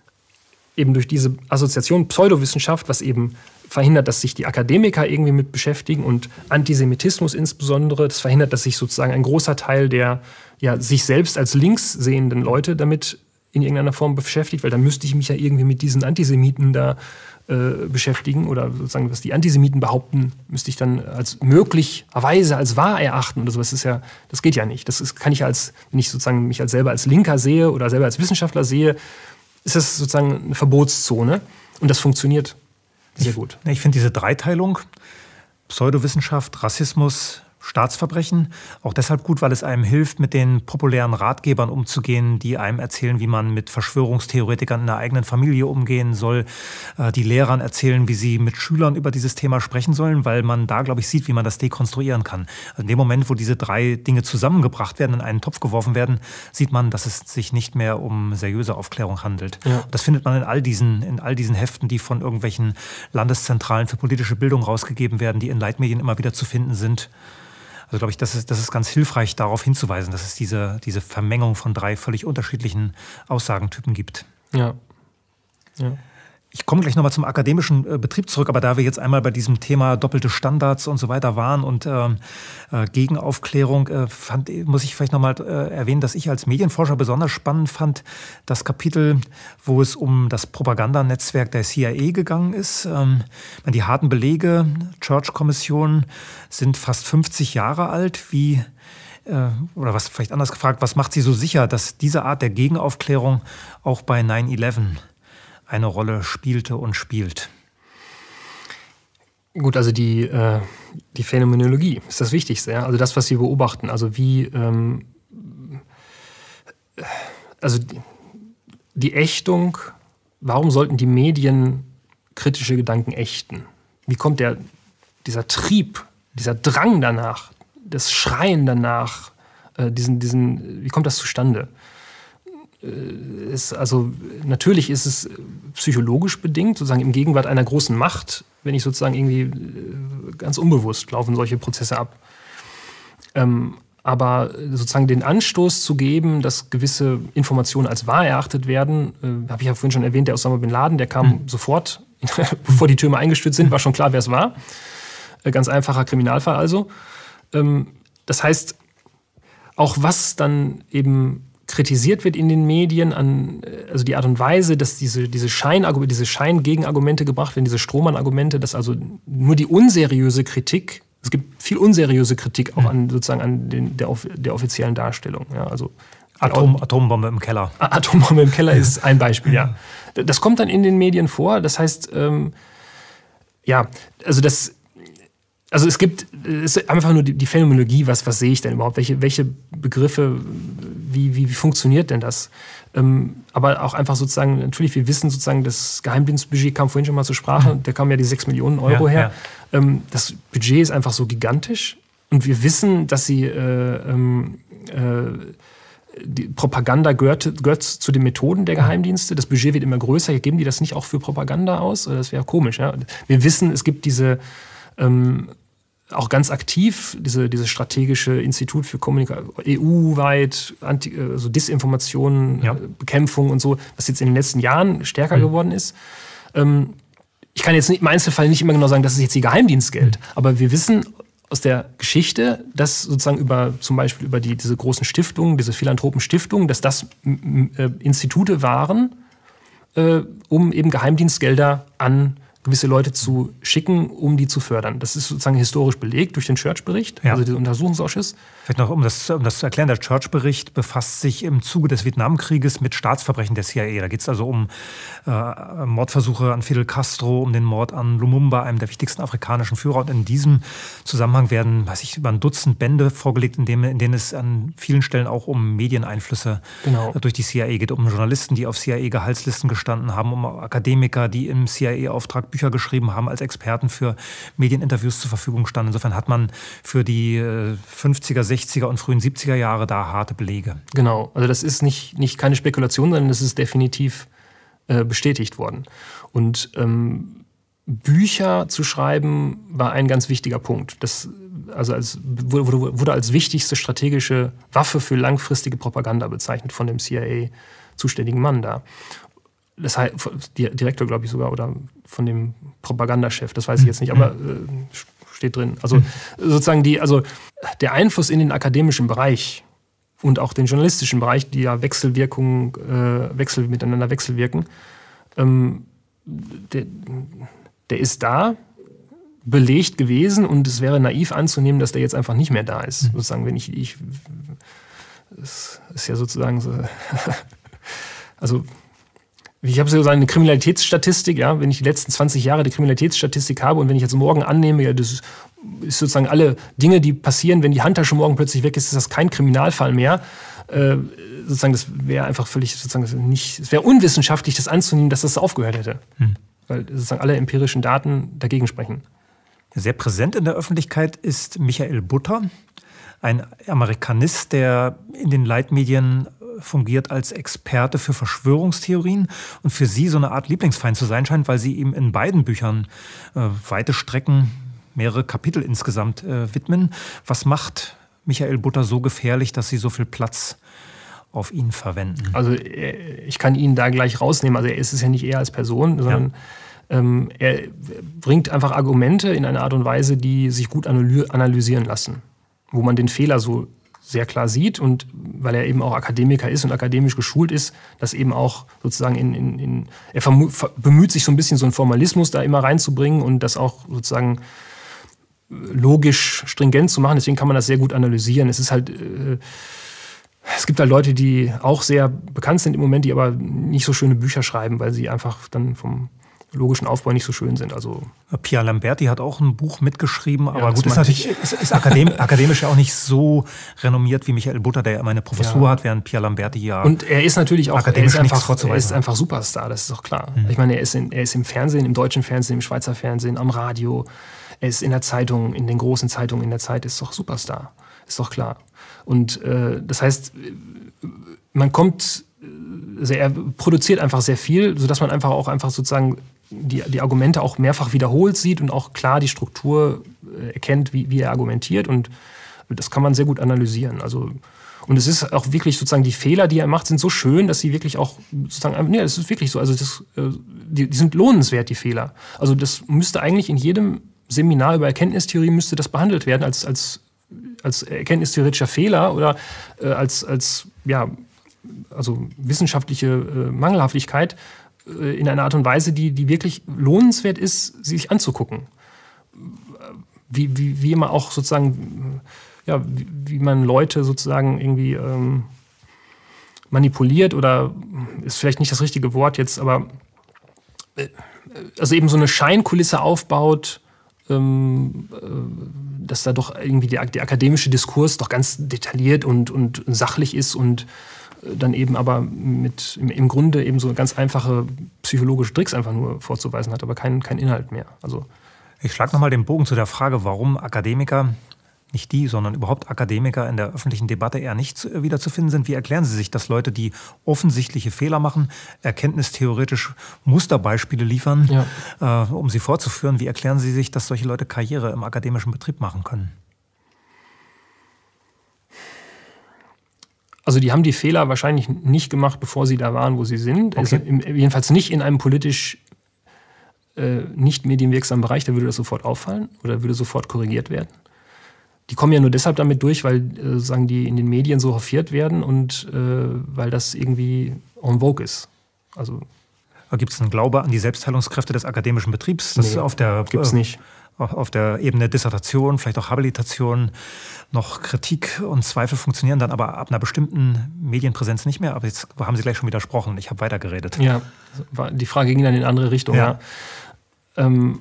eben durch diese Assoziation Pseudowissenschaft, was eben verhindert, dass sich die Akademiker irgendwie mit beschäftigen und Antisemitismus insbesondere, das verhindert, dass sich sozusagen ein großer Teil der ja, sich selbst als links sehenden Leute damit in irgendeiner Form beschäftigt, weil dann müsste ich mich ja irgendwie mit diesen Antisemiten da äh, beschäftigen oder sozusagen, was die Antisemiten behaupten, müsste ich dann als möglicherweise als wahr erachten oder sowas. Das ist ja, das geht ja nicht. Das ist, kann ich als, wenn ich sozusagen mich als selber als Linker sehe oder selber als Wissenschaftler sehe, ist das sozusagen eine Verbotszone und das funktioniert sehr gut. Ich, ich finde diese Dreiteilung, Pseudowissenschaft, Rassismus, Staatsverbrechen, auch deshalb gut, weil es einem hilft, mit den populären Ratgebern umzugehen, die einem erzählen, wie man mit Verschwörungstheoretikern in der eigenen Familie umgehen soll, die Lehrern erzählen, wie sie mit Schülern über dieses Thema sprechen sollen, weil man da, glaube ich, sieht, wie man das dekonstruieren kann. Also in dem Moment, wo diese drei Dinge zusammengebracht werden, in einen Topf geworfen werden, sieht man, dass es sich nicht mehr um seriöse Aufklärung handelt. Ja. Das findet man in all diesen, in all diesen Heften, die von irgendwelchen Landeszentralen für politische Bildung rausgegeben werden, die in Leitmedien immer wieder zu finden sind. Also glaube ich, das ist, das ist ganz hilfreich, darauf hinzuweisen, dass es diese, diese Vermengung von drei völlig unterschiedlichen Aussagentypen gibt. Ja. Ja. Ich komme gleich nochmal zum akademischen äh, Betrieb zurück, aber da wir jetzt einmal bei diesem Thema doppelte Standards und so weiter waren und äh, äh, Gegenaufklärung, äh, fand, muss ich vielleicht nochmal äh, erwähnen, dass ich als Medienforscher besonders spannend fand, das Kapitel, wo es um das Propagandanetzwerk der C I A gegangen ist. Ähm, die harten Belege, Church-Kommission, sind fast fünfzig Jahre alt. Wie äh, oder was vielleicht anders gefragt, was macht Sie so sicher, dass diese Art der Gegenaufklärung auch bei nine eleven eine Rolle spielte und spielt? Gut, also die, äh, die Phänomenologie ist das Wichtigste. Ja? Also das, was wir beobachten. Also wie, ähm, also die, die Ächtung, warum sollten die Medien kritische Gedanken ächten? Wie kommt der, dieser Trieb, dieser Drang danach, das Schreien danach, äh, diesen, diesen, wie kommt das zustande? Ist also natürlich ist es psychologisch bedingt, sozusagen im Gegenwart einer großen Macht, wenn ich sozusagen irgendwie ganz unbewusst laufen solche Prozesse ab. Ähm, aber sozusagen den Anstoß zu geben, dass gewisse Informationen als wahr erachtet werden, äh, habe ich ja vorhin schon erwähnt, der Osama Bin Laden, der kam mhm. sofort, bevor die Türme eingestürzt sind, war schon klar, wer es war. Äh, ganz einfacher Kriminalfall also. Ähm, das heißt, auch was dann eben kritisiert wird in den Medien, an, also die Art und Weise, dass diese, diese Scheinargumente, diese Scheingegenargumente gebracht werden, diese Strohmann-Argumente, dass also nur die unseriöse Kritik, es gibt viel unseriöse Kritik auch an sozusagen an den, der, der offiziellen Darstellung. Ja, also Atom, Atombombe im Keller. Atombombe im Keller ist ein Beispiel, ja. Das kommt dann in den Medien vor. Das heißt, ähm, ja, also das Also es gibt es ist einfach nur die, die Phänomenologie, was, was sehe ich denn überhaupt? Welche, welche Begriffe, wie, wie, wie funktioniert denn das? Ähm, aber auch einfach sozusagen, natürlich, wir wissen sozusagen, das Geheimdienstbudget kam vorhin schon mal zur Sprache, mhm. da kamen ja die sechs Millionen Euro ja, her. Ja. Ähm, das Budget ist einfach so gigantisch und wir wissen, dass sie äh, äh, die Propaganda gehört, gehört zu den Methoden der Geheimdienste. Das Budget wird immer größer. Geben die das nicht auch für Propaganda aus? Das wäre komisch. Ja? Wir wissen, es gibt diese Ähm, auch ganz aktiv, diese, dieses strategische Institut für Kommunikation, E U-weit, Anti, also Disinformation, ja. Bekämpfung und so, was jetzt in den letzten Jahren stärker mhm. geworden ist. Ähm, ich kann jetzt nicht, im Einzelfall nicht immer genau sagen, das ist jetzt die Geheimdienstgeld, mhm. aber wir wissen aus der Geschichte, dass sozusagen über zum Beispiel über die, diese großen Stiftungen, diese Philanthropenstiftungen, dass das äh, Institute waren, äh, um eben Geheimdienstgelder an gewisse Leute zu schicken, um die zu fördern. Das ist sozusagen historisch belegt durch den Church-Bericht, ja. also den Untersuchungsausschuss. Vielleicht noch, um das, um das zu erklären, der Church-Bericht befasst sich im Zuge des Vietnamkrieges mit Staatsverbrechen der C I A. Da geht es also um äh, Mordversuche an Fidel Castro, um den Mord an Lumumba, einem der wichtigsten afrikanischen Führer. Und in diesem Zusammenhang werden, weiß ich, über ein Dutzend Bände vorgelegt, in, dem, in denen es an vielen Stellen auch um Medieneinflüsse genau. durch die C I A geht, um Journalisten, die auf C I A-Gehaltslisten gestanden haben, um Akademiker, die im C I A-Auftrag Bücher geschrieben haben, als Experten für Medieninterviews zur Verfügung standen. Insofern hat man für die fünfziger, sechziger und frühen siebziger Jahre da harte Belege. Genau, also das ist nicht, nicht keine Spekulation, sondern das ist definitiv äh, bestätigt worden. Und ähm, Bücher zu schreiben war ein ganz wichtiger Punkt. Das also als, wurde, wurde als wichtigste strategische Waffe für langfristige Propaganda bezeichnet von dem C I A-zuständigen Mann da. Das heißt, Direktor, glaube ich sogar, oder von dem Propagandachef, das weiß ich jetzt nicht, aber äh, steht drin. Also sozusagen die, also der Einfluss in den akademischen Bereich und auch den journalistischen Bereich, die ja Wechselwirkungen, äh, Wechsel miteinander wechselwirken, ähm, der, der ist da, belegt gewesen, und es wäre naiv anzunehmen, dass der jetzt einfach nicht mehr da ist. Mhm. Sozusagen, wenn ich, ich, das ist ja sozusagen so, also ich habe sozusagen eine Kriminalitätsstatistik, ja, wenn ich die letzten zwanzig Jahre die Kriminalitätsstatistik habe und wenn ich jetzt morgen annehme, ja, das ist sozusagen alle Dinge, die passieren, wenn die Handtasche morgen plötzlich weg ist, ist das kein Kriminalfall mehr. Äh, sozusagen, das wäre einfach völlig, sozusagen, nicht, es wäre unwissenschaftlich, das anzunehmen, dass das aufgehört hätte. Hm. Weil sozusagen alle empirischen Daten dagegen sprechen. Sehr präsent in der Öffentlichkeit ist Michael Butter, ein Amerikanist, der in den Leitmedien fungiert als Experte für Verschwörungstheorien und für sie so eine Art Lieblingsfeind zu sein scheint, weil sie ihm in beiden Büchern äh, weite Strecken mehrere Kapitel insgesamt äh, widmen. Was macht Michael Butter so gefährlich, dass Sie so viel Platz auf ihn verwenden? Also ich kann ihn da gleich rausnehmen. Also er ist es ja nicht er als Person, sondern ja. ähm, er bringt einfach Argumente in einer Art und Weise, die sich gut analysieren lassen. Wo man den Fehler so sehr klar sieht und weil er eben auch Akademiker ist und akademisch geschult ist, dass eben auch sozusagen in, in, in er bemüht sich so ein bisschen so einen Formalismus da immer reinzubringen und das auch sozusagen logisch stringent zu machen. Deswegen kann man das sehr gut analysieren. Es ist halt, äh, es gibt halt Leute, die auch sehr bekannt sind im Moment, die aber nicht so schöne Bücher schreiben, weil sie einfach dann vom logischen Aufbau nicht so schön sind. Also Pierre Lamberti hat auch ein Buch mitgeschrieben, aber ja, gut, ist natürlich ist, ist akadem, akademisch ja auch nicht so renommiert wie Michael Butter, der ja immer eine Professur ja. hat, während Pierre Lamberti ja und er ist natürlich auch akademisch er ist einfach, vorzuweisen er ist einfach Superstar, das ist doch klar. Mhm. Ich meine, er ist, in, er ist im Fernsehen, im deutschen Fernsehen, im Schweizer Fernsehen, am Radio, er ist in der Zeitung, in den großen Zeitungen in der Zeit, ist doch Superstar, ist doch klar. Und äh, das heißt, man kommt, also er produziert einfach sehr viel, sodass man einfach auch einfach sozusagen Die, die Argumente auch mehrfach wiederholt sieht und auch klar die Struktur erkennt, wie, wie er argumentiert. Und das kann man sehr gut analysieren. Also, und es ist auch wirklich sozusagen, die Fehler, die er macht, sind so schön, dass sie wirklich auch sozusagen, nee, das ist wirklich so. Also das, die, die sind lohnenswert, die Fehler. Also das müsste eigentlich in jedem Seminar über Erkenntnistheorie müsste das behandelt werden als, als, als erkenntnistheoretischer Fehler oder äh, als, als ja, also wissenschaftliche äh, Mangelhaftigkeit, in einer Art und Weise, die, die wirklich lohnenswert ist, sich anzugucken. Wie, wie, wie immer auch sozusagen, ja, wie, wie man Leute sozusagen irgendwie ähm, manipuliert oder ist vielleicht nicht das richtige Wort jetzt, aber äh, also eben so eine Scheinkulisse aufbaut, ähm, äh, dass da doch irgendwie der, der akademische Diskurs doch ganz detailliert und, und sachlich ist und dann eben aber mit im Grunde eben so ganz einfache psychologische Tricks einfach nur vorzuweisen hat, aber keinen kein Inhalt mehr. Also ich schlage nochmal den Bogen zu der Frage, warum Akademiker, nicht die, sondern überhaupt Akademiker in der öffentlichen Debatte eher nicht wiederzufinden sind. Wie erklären Sie sich, dass Leute, die offensichtliche Fehler machen, erkenntnistheoretisch Musterbeispiele liefern, ja. äh, um sie vorzuführen? Wie erklären Sie sich, dass solche Leute Karriere im akademischen Betrieb machen können? Also die haben die Fehler wahrscheinlich nicht gemacht, bevor sie da waren, wo sie sind. Okay. Also im, jedenfalls nicht in einem politisch äh, nicht medienwirksamen Bereich, da würde das sofort auffallen oder würde sofort korrigiert werden. Die kommen ja nur deshalb damit durch, weil äh, sagen die in den Medien so hofiert werden und äh, weil das irgendwie en vogue ist. Also gibt es einen Glaube an die Selbstheilungskräfte des akademischen Betriebs? Das nee, auf der gibt's nicht. Auf der Ebene Dissertation, vielleicht auch Habilitation, noch Kritik und Zweifel funktionieren dann aber ab einer bestimmten Medienpräsenz nicht mehr. Aber jetzt haben Sie gleich schon widersprochen. Ich habe weitergeredet. Ja, die Frage ging dann in eine andere Richtung. Ja. Ja. Ähm,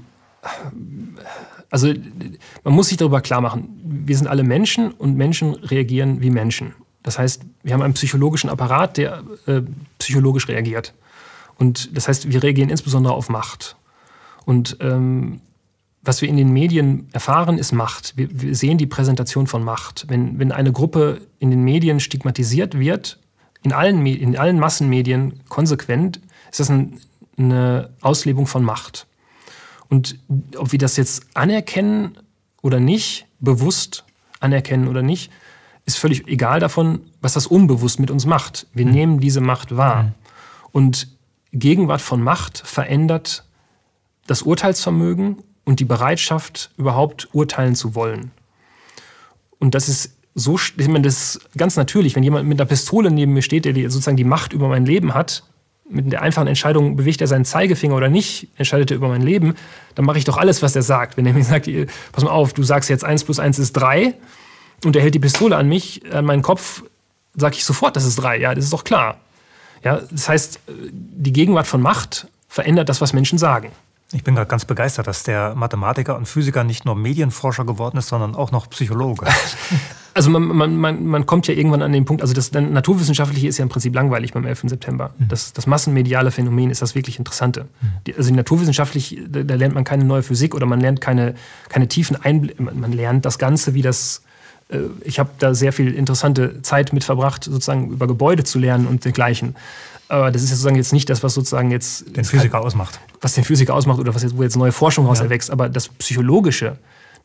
also man muss sich darüber klar machen, wir sind alle Menschen und Menschen reagieren wie Menschen. Das heißt, wir haben einen psychologischen Apparat, der äh, psychologisch reagiert. Und das heißt, wir reagieren insbesondere auf Macht. Und ähm, was wir in den Medien erfahren, ist Macht. Wir, wir sehen die Präsentation von Macht. Wenn, wenn eine Gruppe in den Medien stigmatisiert wird, in allen, in allen Massenmedien konsequent, ist das ein, eine Auslebung von Macht. Und ob wir das jetzt anerkennen oder nicht, bewusst anerkennen oder nicht, ist völlig egal davon, was das unbewusst mit uns macht. Wir mhm. nehmen diese Macht wahr. Mhm. Und Gegenwart von Macht verändert das Urteilsvermögen und die Bereitschaft, überhaupt urteilen zu wollen. Und das ist so, ich meine, das ist ganz natürlich, wenn jemand mit einer Pistole neben mir steht, der die, sozusagen die Macht über mein Leben hat, mit der einfachen Entscheidung, bewegt er seinen Zeigefinger oder nicht, entscheidet er über mein Leben, dann mache ich doch alles, was er sagt. Wenn er mir sagt, pass mal auf, du sagst jetzt eins plus eins ist drei und er hält die Pistole an mich, an meinen Kopf, sage ich sofort, das ist drei. Ja, das ist doch klar. Ja, das heißt, die Gegenwart von Macht verändert das, was Menschen sagen. Ich bin gerade ganz begeistert, dass der Mathematiker und Physiker nicht nur Medienforscher geworden ist, sondern auch noch Psychologe. Also man, man, man, man kommt ja irgendwann an den Punkt, also das Naturwissenschaftliche ist ja im Prinzip langweilig beim elften September. Mhm. Das, das massenmediale Phänomen ist das wirklich Interessante. Mhm. Die, also naturwissenschaftlich, da, da lernt man keine neue Physik oder man lernt keine, keine tiefen Einblicke, man, man lernt das Ganze, wie das, äh, ich habe da sehr viel interessante Zeit mit verbracht, sozusagen über Gebäude zu lernen und dergleichen. Aber das ist sozusagen jetzt nicht das, was sozusagen jetzt den Physiker ausmacht. Was den Physiker ausmacht oder was jetzt, wo jetzt neue Forschung raus erwächst. Aber das Psychologische,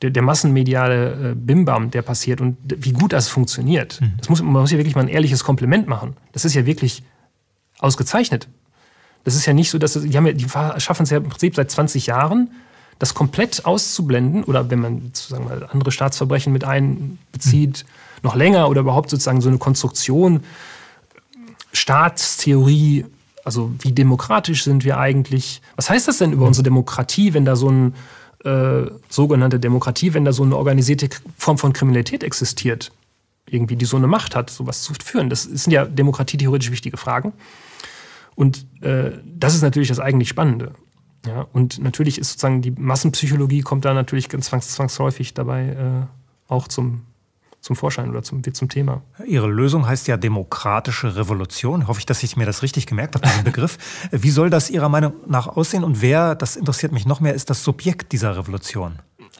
der, der massenmediale äh, Bimbam, der passiert und wie gut das funktioniert. Mhm. Das muss, man muss ja wirklich mal ein ehrliches Kompliment machen. Das ist ja wirklich ausgezeichnet. Das ist ja nicht so, dass es, die, haben ja, die schaffen es ja im Prinzip seit zwanzig Jahren, das komplett auszublenden, oder wenn man sozusagen mal andere Staatsverbrechen mit einbezieht, mhm. noch länger, oder überhaupt sozusagen so eine Konstruktion, Staatstheorie, also wie demokratisch sind wir eigentlich? Was heißt das denn über unsere Demokratie, wenn da so ein Äh, sogenannte Demokratie, wenn da so eine organisierte Form von Kriminalität existiert, irgendwie, die so eine Macht hat, sowas zu führen. Das sind ja demokratietheoretisch wichtige Fragen. Und äh, das ist natürlich das eigentlich Spannende. Ja? Und natürlich ist sozusagen die Massenpsychologie kommt da natürlich ganz zwangs- zwangsläufig dabei äh, auch zum, zum Vorschein oder zum, zum Thema. Ihre Lösung heißt ja demokratische Revolution. Hoffe ich, dass ich mir das richtig gemerkt habe, diesen Begriff. Wie soll das Ihrer Meinung nach aussehen und wer, das interessiert mich noch mehr, ist das Subjekt dieser Revolution?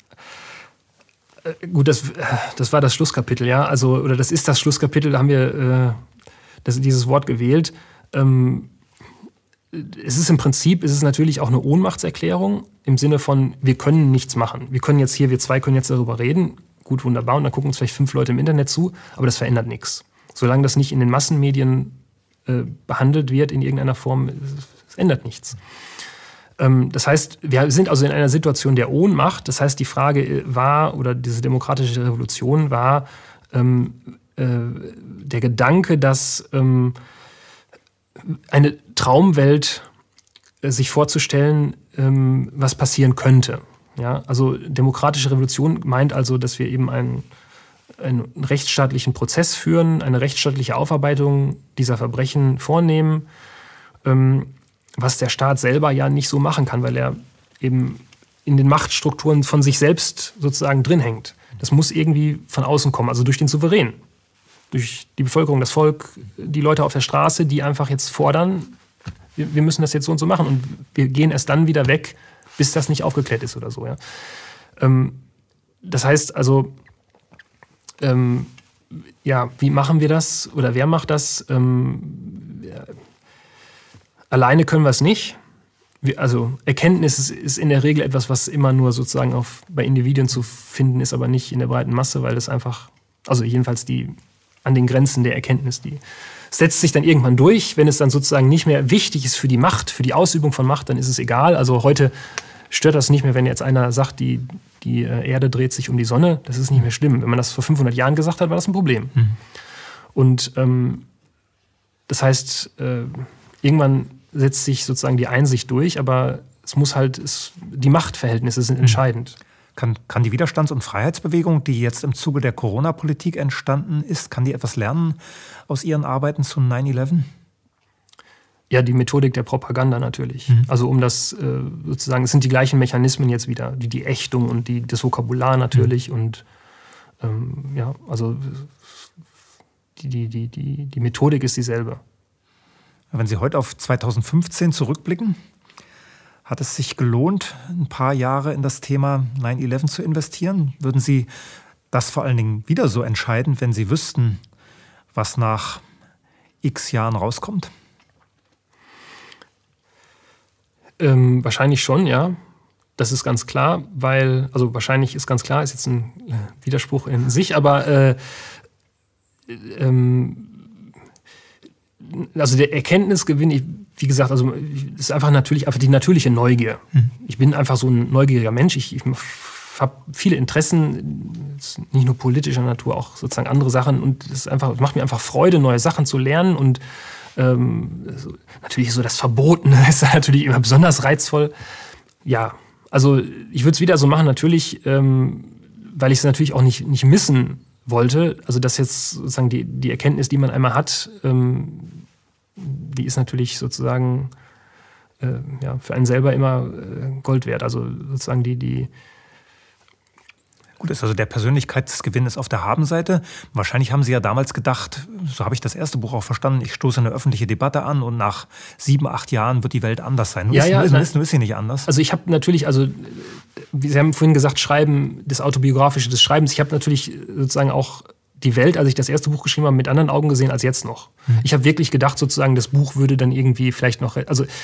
Äh, gut, das, das war das Schlusskapitel, ja. Also, oder das ist das Schlusskapitel, da haben wir äh, das, dieses Wort gewählt. Ähm, es ist im Prinzip, es ist natürlich auch eine Ohnmachtserklärung im Sinne von, wir können nichts machen. Wir können jetzt hier, wir zwei können jetzt darüber reden. Gut, wunderbar, und dann gucken uns vielleicht fünf Leute im Internet zu, aber das verändert nichts. Solange das nicht in den Massenmedien äh, behandelt wird in irgendeiner Form, es ändert nichts. Ähm, das heißt, wir sind also in einer Situation der Ohnmacht. Das heißt, die Frage war, oder diese demokratische Revolution war ähm, äh, der Gedanke, dass ähm, eine Traumwelt äh, sich vorzustellen, ähm, was passieren könnte. Ja, also demokratische Revolution meint also, dass wir eben einen, einen rechtsstaatlichen Prozess führen, eine rechtsstaatliche Aufarbeitung dieser Verbrechen vornehmen, ähm, was der Staat selber ja nicht so machen kann, weil er eben in den Machtstrukturen von sich selbst sozusagen drin hängt. Das muss irgendwie von außen kommen, also durch den Souverän, durch die Bevölkerung, das Volk, die Leute auf der Straße, die einfach jetzt fordern, wir, wir müssen das jetzt so und so machen, und wir gehen erst dann wieder weg, bis das nicht aufgeklärt ist oder so. Ja. Ähm, das heißt also, ähm, ja, wie machen wir das oder wer macht das? Ähm, ja, alleine können wir es nicht. Wir, also Erkenntnis ist, ist in der Regel etwas, was immer nur sozusagen auf, bei Individuen zu finden ist, aber nicht in der breiten Masse, weil das einfach, also jedenfalls die an den Grenzen der Erkenntnis, die setzt sich dann irgendwann durch. Wenn es dann sozusagen nicht mehr wichtig ist für die Macht, für die Ausübung von Macht, dann ist es egal. Also heute stört das nicht mehr, wenn jetzt einer sagt, die, die Erde dreht sich um die Sonne. Das ist nicht mehr schlimm. Wenn man das vor fünfhundert Jahren gesagt hat, war das ein Problem. Mhm. Und ähm, das heißt, äh, irgendwann setzt sich sozusagen die Einsicht durch, aber es muss halt, es, die Machtverhältnisse sind entscheidend. Kann, kann die Widerstands- und Freiheitsbewegung, die jetzt im Zuge der Corona-Politik entstanden ist, kann die etwas lernen aus ihren Arbeiten zu neun elf? Ja, die Methodik der Propaganda natürlich. Mhm. Also um das äh, sozusagen, es sind die gleichen Mechanismen jetzt wieder, die, die Ächtung und die, das Vokabular natürlich. Mhm. Und ähm, ja, also die, die, die, die, die Methodik ist dieselbe. Wenn Sie heute auf zweitausendfünfzehn zurückblicken, hat es sich gelohnt, ein paar Jahre in das Thema neun elf zu investieren? Würden Sie das vor allen Dingen wieder so entscheiden, wenn Sie wüssten, was nach x Jahren rauskommt? Ähm, wahrscheinlich schon, ja. Das ist ganz klar, weil, also wahrscheinlich ist ganz klar, ist jetzt ein äh, Widerspruch in sich, aber äh, ähm, also der Erkenntnisgewinn, ich, wie gesagt, also ist einfach natürlich einfach die natürliche Neugier. Mhm. Ich bin einfach so ein neugieriger Mensch. Ich, ich habe viele Interessen, nicht nur politischer Natur, auch sozusagen andere Sachen. Und es ist einfach, es macht mir einfach Freude, neue Sachen zu lernen. Und ähm, so, natürlich so das Verbotene ist natürlich immer besonders reizvoll. Ja, also ich würde es wieder so machen, natürlich, ähm, weil ich es natürlich auch nicht, nicht missen wollte. Also das jetzt sozusagen die, die Erkenntnis, die man einmal hat, ähm, die ist natürlich sozusagen äh, ja, für einen selber immer äh, Gold wert. Also sozusagen die, die Gut, ist also der Persönlichkeitsgewinn ist auf der Habenseite. Wahrscheinlich haben Sie ja damals gedacht, so habe ich das erste Buch auch verstanden, ich stoße eine öffentliche Debatte an und nach sieben, acht Jahren wird die Welt anders sein. Nun ja, ist, ja, nun ist, nun ist sie nicht anders. Also ich habe natürlich, also wie Sie haben vorhin gesagt, Schreiben, das Autobiografische des Schreibens. Ich habe natürlich sozusagen auch die Welt, als ich das erste Buch geschrieben habe, mit anderen Augen gesehen als jetzt noch. Mhm. Ich habe wirklich gedacht, sozusagen, das Buch würde dann irgendwie vielleicht noch, also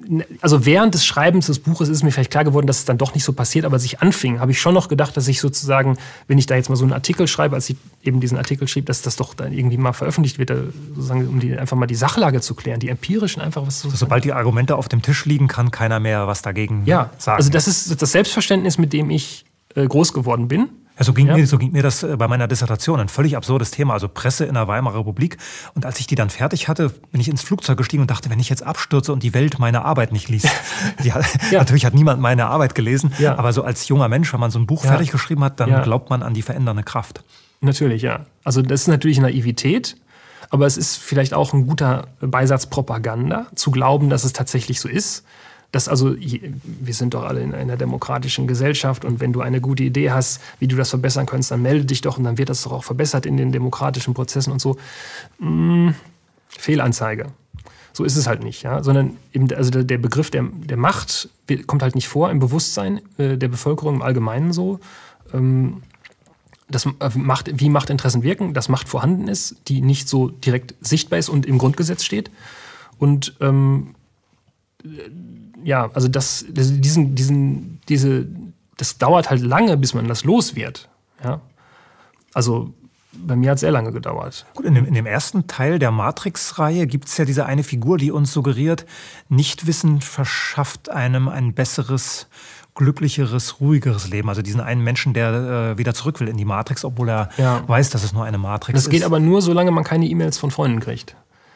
also während des Schreibens des Buches ist mir vielleicht klar geworden, dass es dann doch nicht so passiert, aber als ich anfing, habe ich schon noch gedacht, dass ich sozusagen, wenn ich da jetzt mal so einen Artikel schreibe, als ich eben diesen Artikel schrieb, dass das doch dann irgendwie mal veröffentlicht wird, sozusagen, um die, einfach mal die Sachlage zu klären, die empirischen einfach was so. Sobald die Argumente auf dem Tisch liegen, kann keiner mehr was dagegen ja, sagen. Also das ist das Selbstverständnis, mit dem ich äh, groß geworden bin. Ja, so ging, ja. mir, so ging mir das bei meiner Dissertation. Ein völlig absurdes Thema, also Presse in der Weimarer Republik. Und als ich die dann fertig hatte, bin ich ins Flugzeug gestiegen und dachte, wenn ich jetzt abstürze und die Welt meine Arbeit nicht liest. Die, ja. Natürlich hat niemand meine Arbeit gelesen, ja. aber so als junger Mensch, wenn man so ein Buch ja. fertig geschrieben hat, dann ja. glaubt man an die verändernde Kraft. Natürlich, ja. Also das ist natürlich Naivität, aber es ist vielleicht auch ein guter Beisatz Propaganda, zu glauben, dass es tatsächlich so ist. Das also, wir sind doch alle in einer demokratischen Gesellschaft und wenn du eine gute Idee hast, wie du das verbessern kannst, dann melde dich doch und dann wird das doch auch verbessert in den demokratischen Prozessen und so. Hm, Fehlanzeige. So ist es halt nicht, ja. Sondern eben, also der Begriff der, der Macht kommt halt nicht vor im Bewusstsein äh, der Bevölkerung im Allgemeinen so. Ähm, das Macht, wie Machtinteressen wirken, dass Macht vorhanden ist, die nicht so direkt sichtbar ist und im Grundgesetz steht. Und ähm, ja, also das, diesen, diesen, diese, das dauert halt lange, bis man das los wird. Ja? Also bei mir hat es sehr lange gedauert. Gut, in dem, in dem ersten Teil der Matrix-Reihe gibt es ja diese eine Figur, die uns suggeriert, Nichtwissen verschafft einem ein besseres, glücklicheres, ruhigeres Leben. Also diesen einen Menschen, der äh, wieder zurück will in die Matrix, obwohl er ja. weiß, dass es nur eine Matrix das ist. Das geht aber nur, solange man keine E-Mails von Freunden kriegt.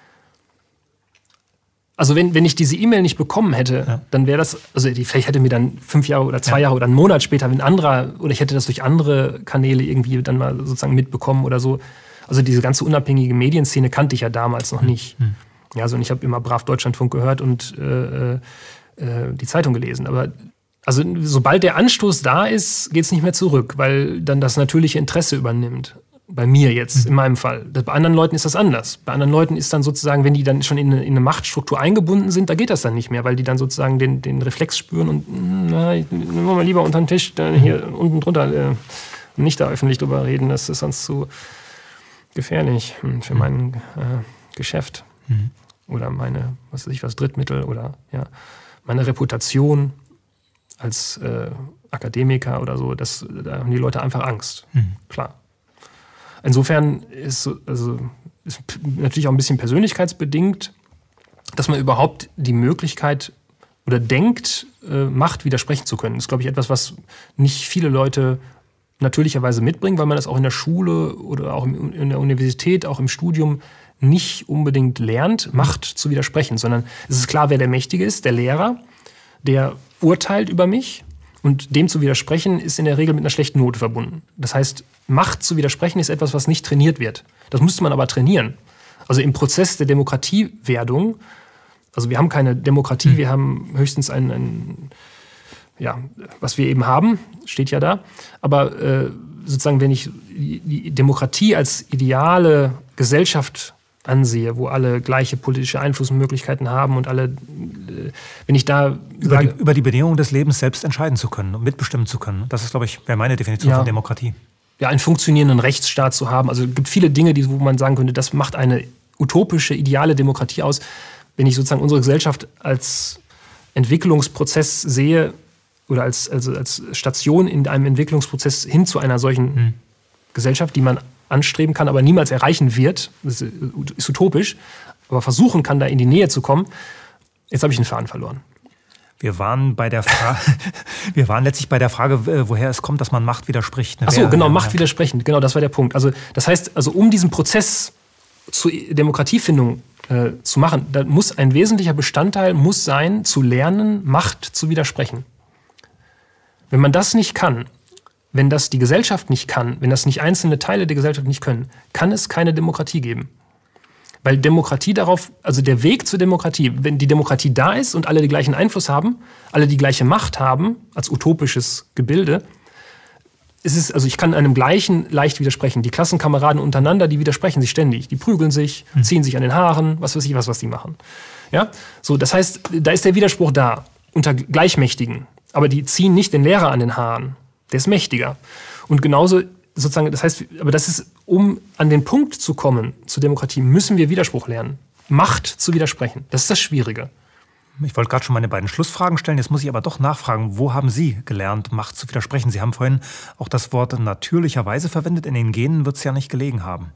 Also wenn, wenn ich diese E-Mail nicht bekommen hätte, ja. dann wäre das, also die, vielleicht hätte mir dann fünf Jahre oder zwei ja. Jahre oder einen Monat später ein anderer, oder ich hätte das durch andere Kanäle irgendwie dann mal sozusagen mitbekommen oder so. Also diese ganze unabhängige Medienszene kannte ich ja damals noch nicht. Mhm. Ja, also und ich habe immer brav Deutschlandfunk gehört und äh, äh, die Zeitung gelesen. Aber also sobald der Anstoß da ist, geht es nicht mehr zurück, weil dann das natürliche Interesse übernimmt. Bei mir jetzt, mhm. in meinem Fall. Bei anderen Leuten ist das anders. Bei anderen Leuten ist dann sozusagen, wenn die dann schon in eine, in eine Machtstruktur eingebunden sind, da geht das dann nicht mehr, weil die dann sozusagen den, den Reflex spüren und na, nehmen wir mal lieber unter den Tisch, dann hier mhm. unten drunter äh, nicht da öffentlich drüber reden, das ist sonst zu gefährlich für mhm. mein äh, Geschäft mhm. oder meine, was weiß ich was, Drittmittel oder ja, meine Reputation als äh, Akademiker oder so. Das, da haben die Leute einfach Angst, mhm. klar. Insofern ist, also, ist natürlich auch ein bisschen persönlichkeitsbedingt, dass man überhaupt die Möglichkeit oder denkt, äh, Macht widersprechen zu können. Das ist, glaube ich, etwas, was nicht viele Leute natürlicherweise mitbringen, weil man das auch in der Schule oder auch in der Universität, auch im Studium nicht unbedingt lernt, Macht zu widersprechen, sondern es ist klar, wer der Mächtige ist, der Lehrer, der urteilt über mich. Und dem zu widersprechen, ist in der Regel mit einer schlechten Note verbunden. Das heißt, Macht zu widersprechen ist etwas, was nicht trainiert wird. Das müsste man aber trainieren. Also im Prozess der Demokratiewerdung, also wir haben keine Demokratie, mhm. wir haben höchstens ein, ein, ja, was wir eben haben, steht ja da. Aber äh, sozusagen, wenn ich die Demokratie als ideale Gesellschaft ansehe, wo alle gleiche politische Einflussmöglichkeiten haben und alle, wenn ich da über, sage, die, über die Bedingungen des Lebens selbst entscheiden zu können und mitbestimmen zu können. Das ist, glaube ich, wäre meine Definition ja. von Demokratie. Ja, einen funktionierenden Rechtsstaat zu haben. Also es gibt viele Dinge, die, wo man sagen könnte, das macht eine utopische, ideale Demokratie aus. Wenn ich sozusagen unsere Gesellschaft als Entwicklungsprozess sehe oder als, also als Station in einem Entwicklungsprozess hin zu einer solchen hm. Gesellschaft, die man anstreben kann, aber niemals erreichen wird, das ist utopisch, aber versuchen kann, da in die Nähe zu kommen. Jetzt habe ich den Faden verloren. Wir waren bei der Frage, wir waren letztlich bei der Frage, woher es kommt, dass man Macht widerspricht. Ach so, genau, Macht widersprechen, genau, das war der Punkt. Also das heißt, also um diesen Prozess zur Demokratiefindung äh, zu machen, da muss ein wesentlicher Bestandteil muss sein, zu lernen, Macht zu widersprechen. Wenn man das nicht kann, wenn das die Gesellschaft nicht kann, wenn das nicht einzelne Teile der Gesellschaft nicht können, kann es keine Demokratie geben. Weil Demokratie darauf, also der Weg zur Demokratie, wenn die Demokratie da ist und alle den gleichen Einfluss haben, alle die gleiche Macht haben, als utopisches Gebilde, ist es, also ich kann einem Gleichen leicht widersprechen. Die Klassenkameraden untereinander, die widersprechen sich ständig. Die prügeln sich, hm. ziehen sich an den Haaren, was weiß ich was, was die machen. Ja? So, das heißt, da ist der Widerspruch da, unter Gleichmächtigen. Aber die ziehen nicht den Lehrer an den Haaren. Der ist mächtiger. Und genauso sozusagen, das heißt, aber das ist, um an den Punkt zu kommen zur Demokratie, müssen wir Widerspruch lernen. Macht zu widersprechen. Das ist das Schwierige. Ich wollte gerade schon meine beiden Schlussfragen stellen, jetzt muss ich aber doch nachfragen, wo haben Sie gelernt, Macht zu widersprechen? Sie haben vorhin auch das Wort natürlicherweise verwendet, in den Genen wird es ja nicht gelegen haben.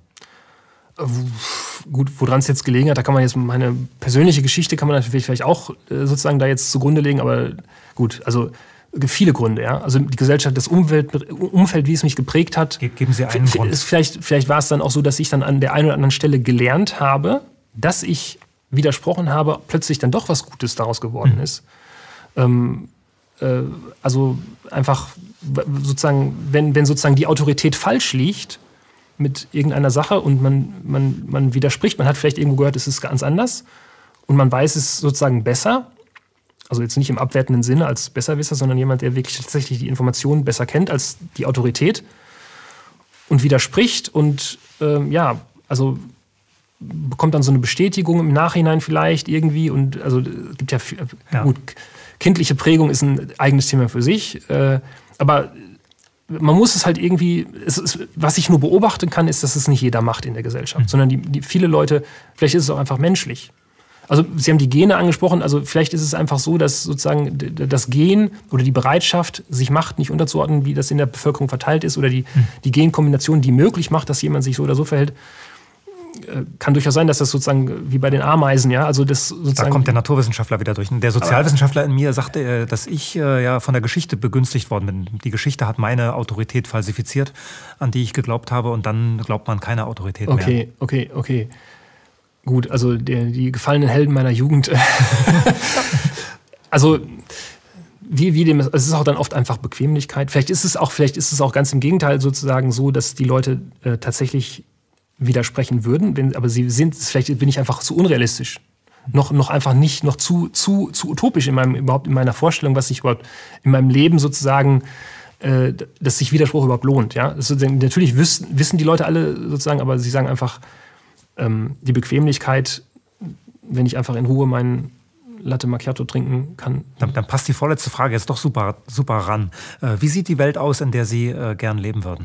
Gut, woran es jetzt gelegen hat, da kann man jetzt meine persönliche Geschichte kann man natürlich vielleicht auch sozusagen da jetzt zugrunde legen, aber gut, also viele Gründe, ja. Also die Gesellschaft, das Umfeld, Umfeld, wie es mich geprägt hat. Geben Sie einen Grund. Vielleicht, vielleicht war es dann auch so, dass ich dann an der einen oder anderen Stelle gelernt habe, dass ich widersprochen habe, plötzlich dann doch was Gutes daraus geworden mhm. ist. Ähm, äh, also einfach sozusagen, wenn, wenn sozusagen die Autorität falsch liegt mit irgendeiner Sache und man, man, man widerspricht, man hat vielleicht irgendwo gehört, es ist ganz anders und man weiß es sozusagen besser, also jetzt nicht im abwertenden Sinne als Besserwisser, sondern jemand, der wirklich tatsächlich die Informationen besser kennt als die Autorität und widerspricht und ähm, ja, also bekommt dann so eine Bestätigung im Nachhinein vielleicht irgendwie und also es gibt ja, ja. gut, kindliche Prägung ist ein eigenes Thema für sich, äh, aber man muss es halt irgendwie, es ist, was ich nur beobachten kann, ist, dass es nicht jeder macht in der Gesellschaft, mhm. sondern die, die viele Leute, vielleicht ist es auch einfach menschlich. Also Sie haben die Gene angesprochen, also vielleicht ist es einfach so, dass sozusagen das Gen oder die Bereitschaft, sich Macht nicht unterzuordnen, wie das in der Bevölkerung verteilt ist oder die, mhm. die Genkombination, die möglich macht, dass jemand sich so oder so verhält, kann durchaus sein, dass das sozusagen wie bei den Ameisen, ja, also das sozusagen. Da kommt der Naturwissenschaftler wieder durch. Der Sozialwissenschaftler in mir sagte, dass ich ja von der Geschichte begünstigt worden bin. Die Geschichte hat meine Autorität falsifiziert, an die ich geglaubt habe, und dann glaubt man keine Autorität mehr. Okay, okay, okay. Gut, also die, die gefallenen Helden meiner Jugend. Also wie, wie dem, es ist auch dann oft einfach Bequemlichkeit. Vielleicht ist es auch, vielleicht ist es auch ganz im Gegenteil sozusagen so, dass die Leute äh, tatsächlich widersprechen würden, wenn, aber sie sind, vielleicht bin ich einfach zu unrealistisch. Noch, noch einfach nicht, noch zu, zu, zu utopisch in meinem, überhaupt in meiner Vorstellung, was sich überhaupt in meinem Leben sozusagen, äh, dass sich Widerspruch überhaupt lohnt. Ja? Das ist, natürlich wissen, wissen die Leute alle sozusagen, aber sie sagen einfach, ähm, die Bequemlichkeit, wenn ich einfach in Ruhe meinen Latte Macchiato trinken kann. Dann, dann passt die vorletzte Frage jetzt doch super, super ran. Äh, wie sieht die Welt aus, in der Sie äh, gern leben würden?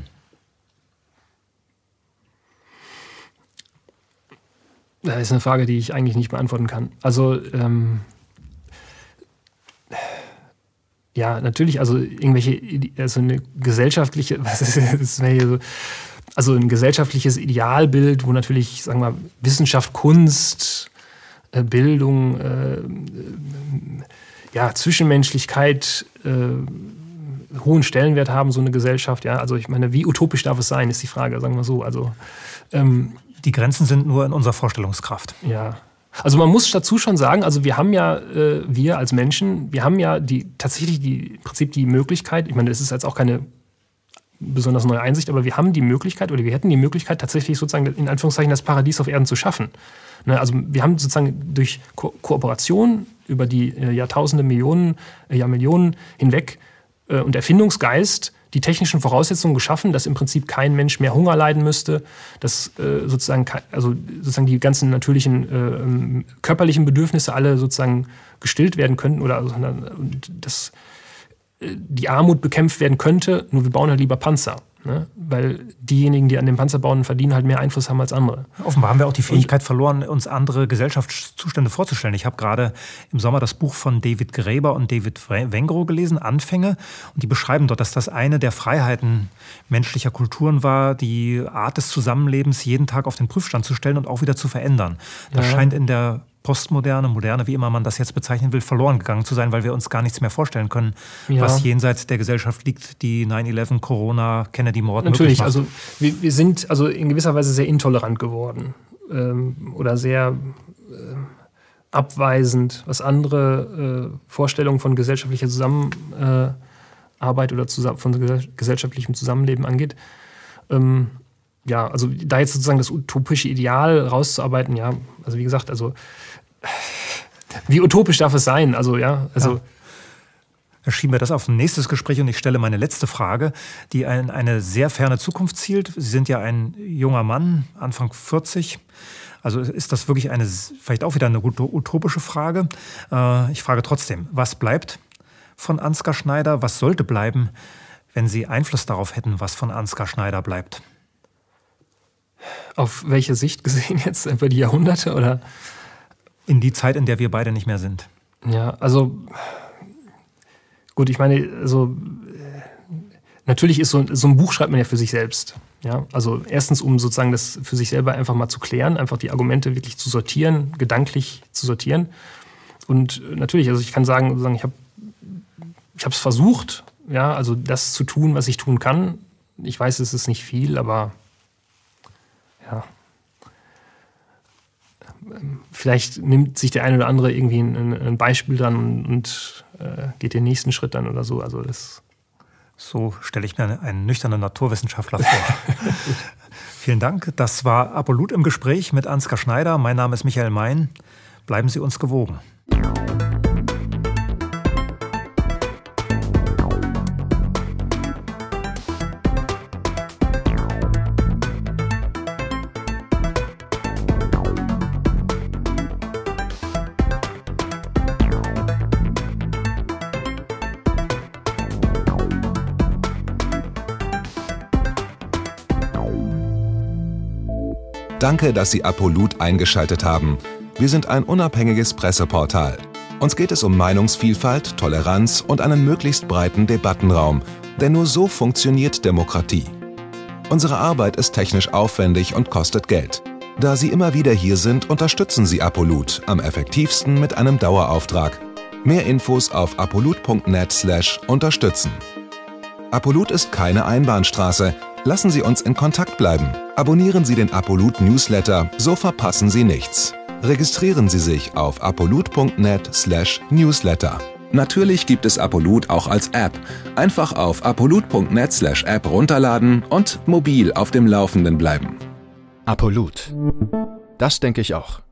Das ist eine Frage, die ich eigentlich nicht beantworten kann. Also, ähm, ja, natürlich, also irgendwelche, also eine gesellschaftliche, was ist das, also ein gesellschaftliches Idealbild, wo natürlich, sagen wir mal, Wissenschaft, Kunst, äh, Bildung, äh, ja, Zwischenmenschlichkeit, äh, hohen Stellenwert haben, so eine Gesellschaft, ja. Also ich meine, wie utopisch darf es sein, ist die Frage, sagen wir so. Also, ähm, die Grenzen sind nur in unserer Vorstellungskraft. Ja. Also man muss dazu schon sagen, also wir haben ja, äh, wir als Menschen, wir haben ja die tatsächlich die, im Prinzip die Möglichkeit, ich meine, das ist jetzt auch keine besonders neue Einsicht, aber wir haben die Möglichkeit oder wir hätten die Möglichkeit, tatsächlich sozusagen in Anführungszeichen das Paradies auf Erden zu schaffen. Ne, also wir haben sozusagen durch Ko- Kooperation über die äh, Jahrtausende, Millionen, äh, Jahrmillionen hinweg äh, und Erfindungsgeist die technischen Voraussetzungen geschaffen, dass im Prinzip kein Mensch mehr Hunger leiden müsste, dass äh, sozusagen, also sozusagen die ganzen natürlichen äh, körperlichen Bedürfnisse alle sozusagen gestillt werden könnten oder also, und dass äh, die Armut bekämpft werden könnte, nur wir bauen halt lieber Panzer. Ne? Weil diejenigen, die an den Panzer bauen, verdienen halt mehr Einfluss haben als andere. Offenbar haben wir auch die Fähigkeit verloren, uns andere Gesellschaftszustände vorzustellen. Ich habe gerade im Sommer das Buch von David Graeber und David Wengrow gelesen, Anfänge. Und die beschreiben dort, dass das eine der Freiheiten menschlicher Kulturen war, die Art des Zusammenlebens jeden Tag auf den Prüfstand zu stellen und auch wieder zu verändern. Das ja. scheint in der Postmoderne, Moderne, wie immer man das jetzt bezeichnen will, verloren gegangen zu sein, weil wir uns gar nichts mehr vorstellen können, ja. was jenseits der Gesellschaft liegt, die neun elf, Corona, Kennedy-Mord möglich macht. Natürlich, also wir, wir sind also in gewisser Weise sehr intolerant geworden ähm, oder sehr äh, abweisend, was andere äh, Vorstellungen von gesellschaftlicher Zusammenarbeit äh, oder zusammen, von gesellschaftlichem Zusammenleben angeht. Ähm, ja, also da jetzt sozusagen das utopische Ideal rauszuarbeiten, ja, also wie gesagt, also wie utopisch darf es sein? Also ja, also ja. Da schieben wir das auf ein nächstes Gespräch und ich stelle meine letzte Frage, die in eine sehr ferne Zukunft zielt. Sie sind ja ein junger Mann, Anfang vierzig. Also ist das wirklich eine, vielleicht auch wieder eine utopische Frage. Ich frage trotzdem, was bleibt von Ansgar Schneider? Was sollte bleiben, wenn Sie Einfluss darauf hätten, was von Ansgar Schneider bleibt? Auf welche Sicht gesehen jetzt? Über die Jahrhunderte oder? In die Zeit, in der wir beide nicht mehr sind. Ja, also gut, ich meine, also natürlich ist so, so ein Buch schreibt man ja für sich selbst. Ja, also erstens, um sozusagen das für sich selber einfach mal zu klären, einfach die Argumente wirklich zu sortieren, gedanklich zu sortieren. Und natürlich, also ich kann sagen, sozusagen, ich habe ich habe es versucht, ja, also das zu tun, was ich tun kann. Ich weiß, es ist nicht viel, aber ja. Vielleicht nimmt sich der eine oder andere irgendwie ein, ein Beispiel dann und, und äh, geht den nächsten Schritt dann oder so. Also das So stelle ich mir einen nüchternen Naturwissenschaftler vor. Vielen Dank. Das war Apolut im Gespräch mit Ansgar Schneider. Mein Name ist Michael Mein. Bleiben Sie uns gewogen. Danke, dass Sie Apolut eingeschaltet haben. Wir sind ein unabhängiges Presseportal. Uns geht es um Meinungsvielfalt, Toleranz und einen möglichst breiten Debattenraum, denn nur so funktioniert Demokratie. Unsere Arbeit ist technisch aufwendig und kostet Geld. Da Sie immer wieder hier sind, unterstützen Sie Apolut am effektivsten mit einem Dauerauftrag. Mehr Infos auf apolut punkt net slash unterstützen. Apolut ist keine Einbahnstraße. Lassen Sie uns in Kontakt bleiben. Abonnieren Sie den Apolut Newsletter, so verpassen Sie nichts. Registrieren Sie sich auf apolut punkt net slash newsletter. Natürlich gibt es Apolut auch als App. Einfach auf apolut punkt net slash app runterladen und mobil auf dem Laufenden bleiben. Apolut. Das denke ich auch.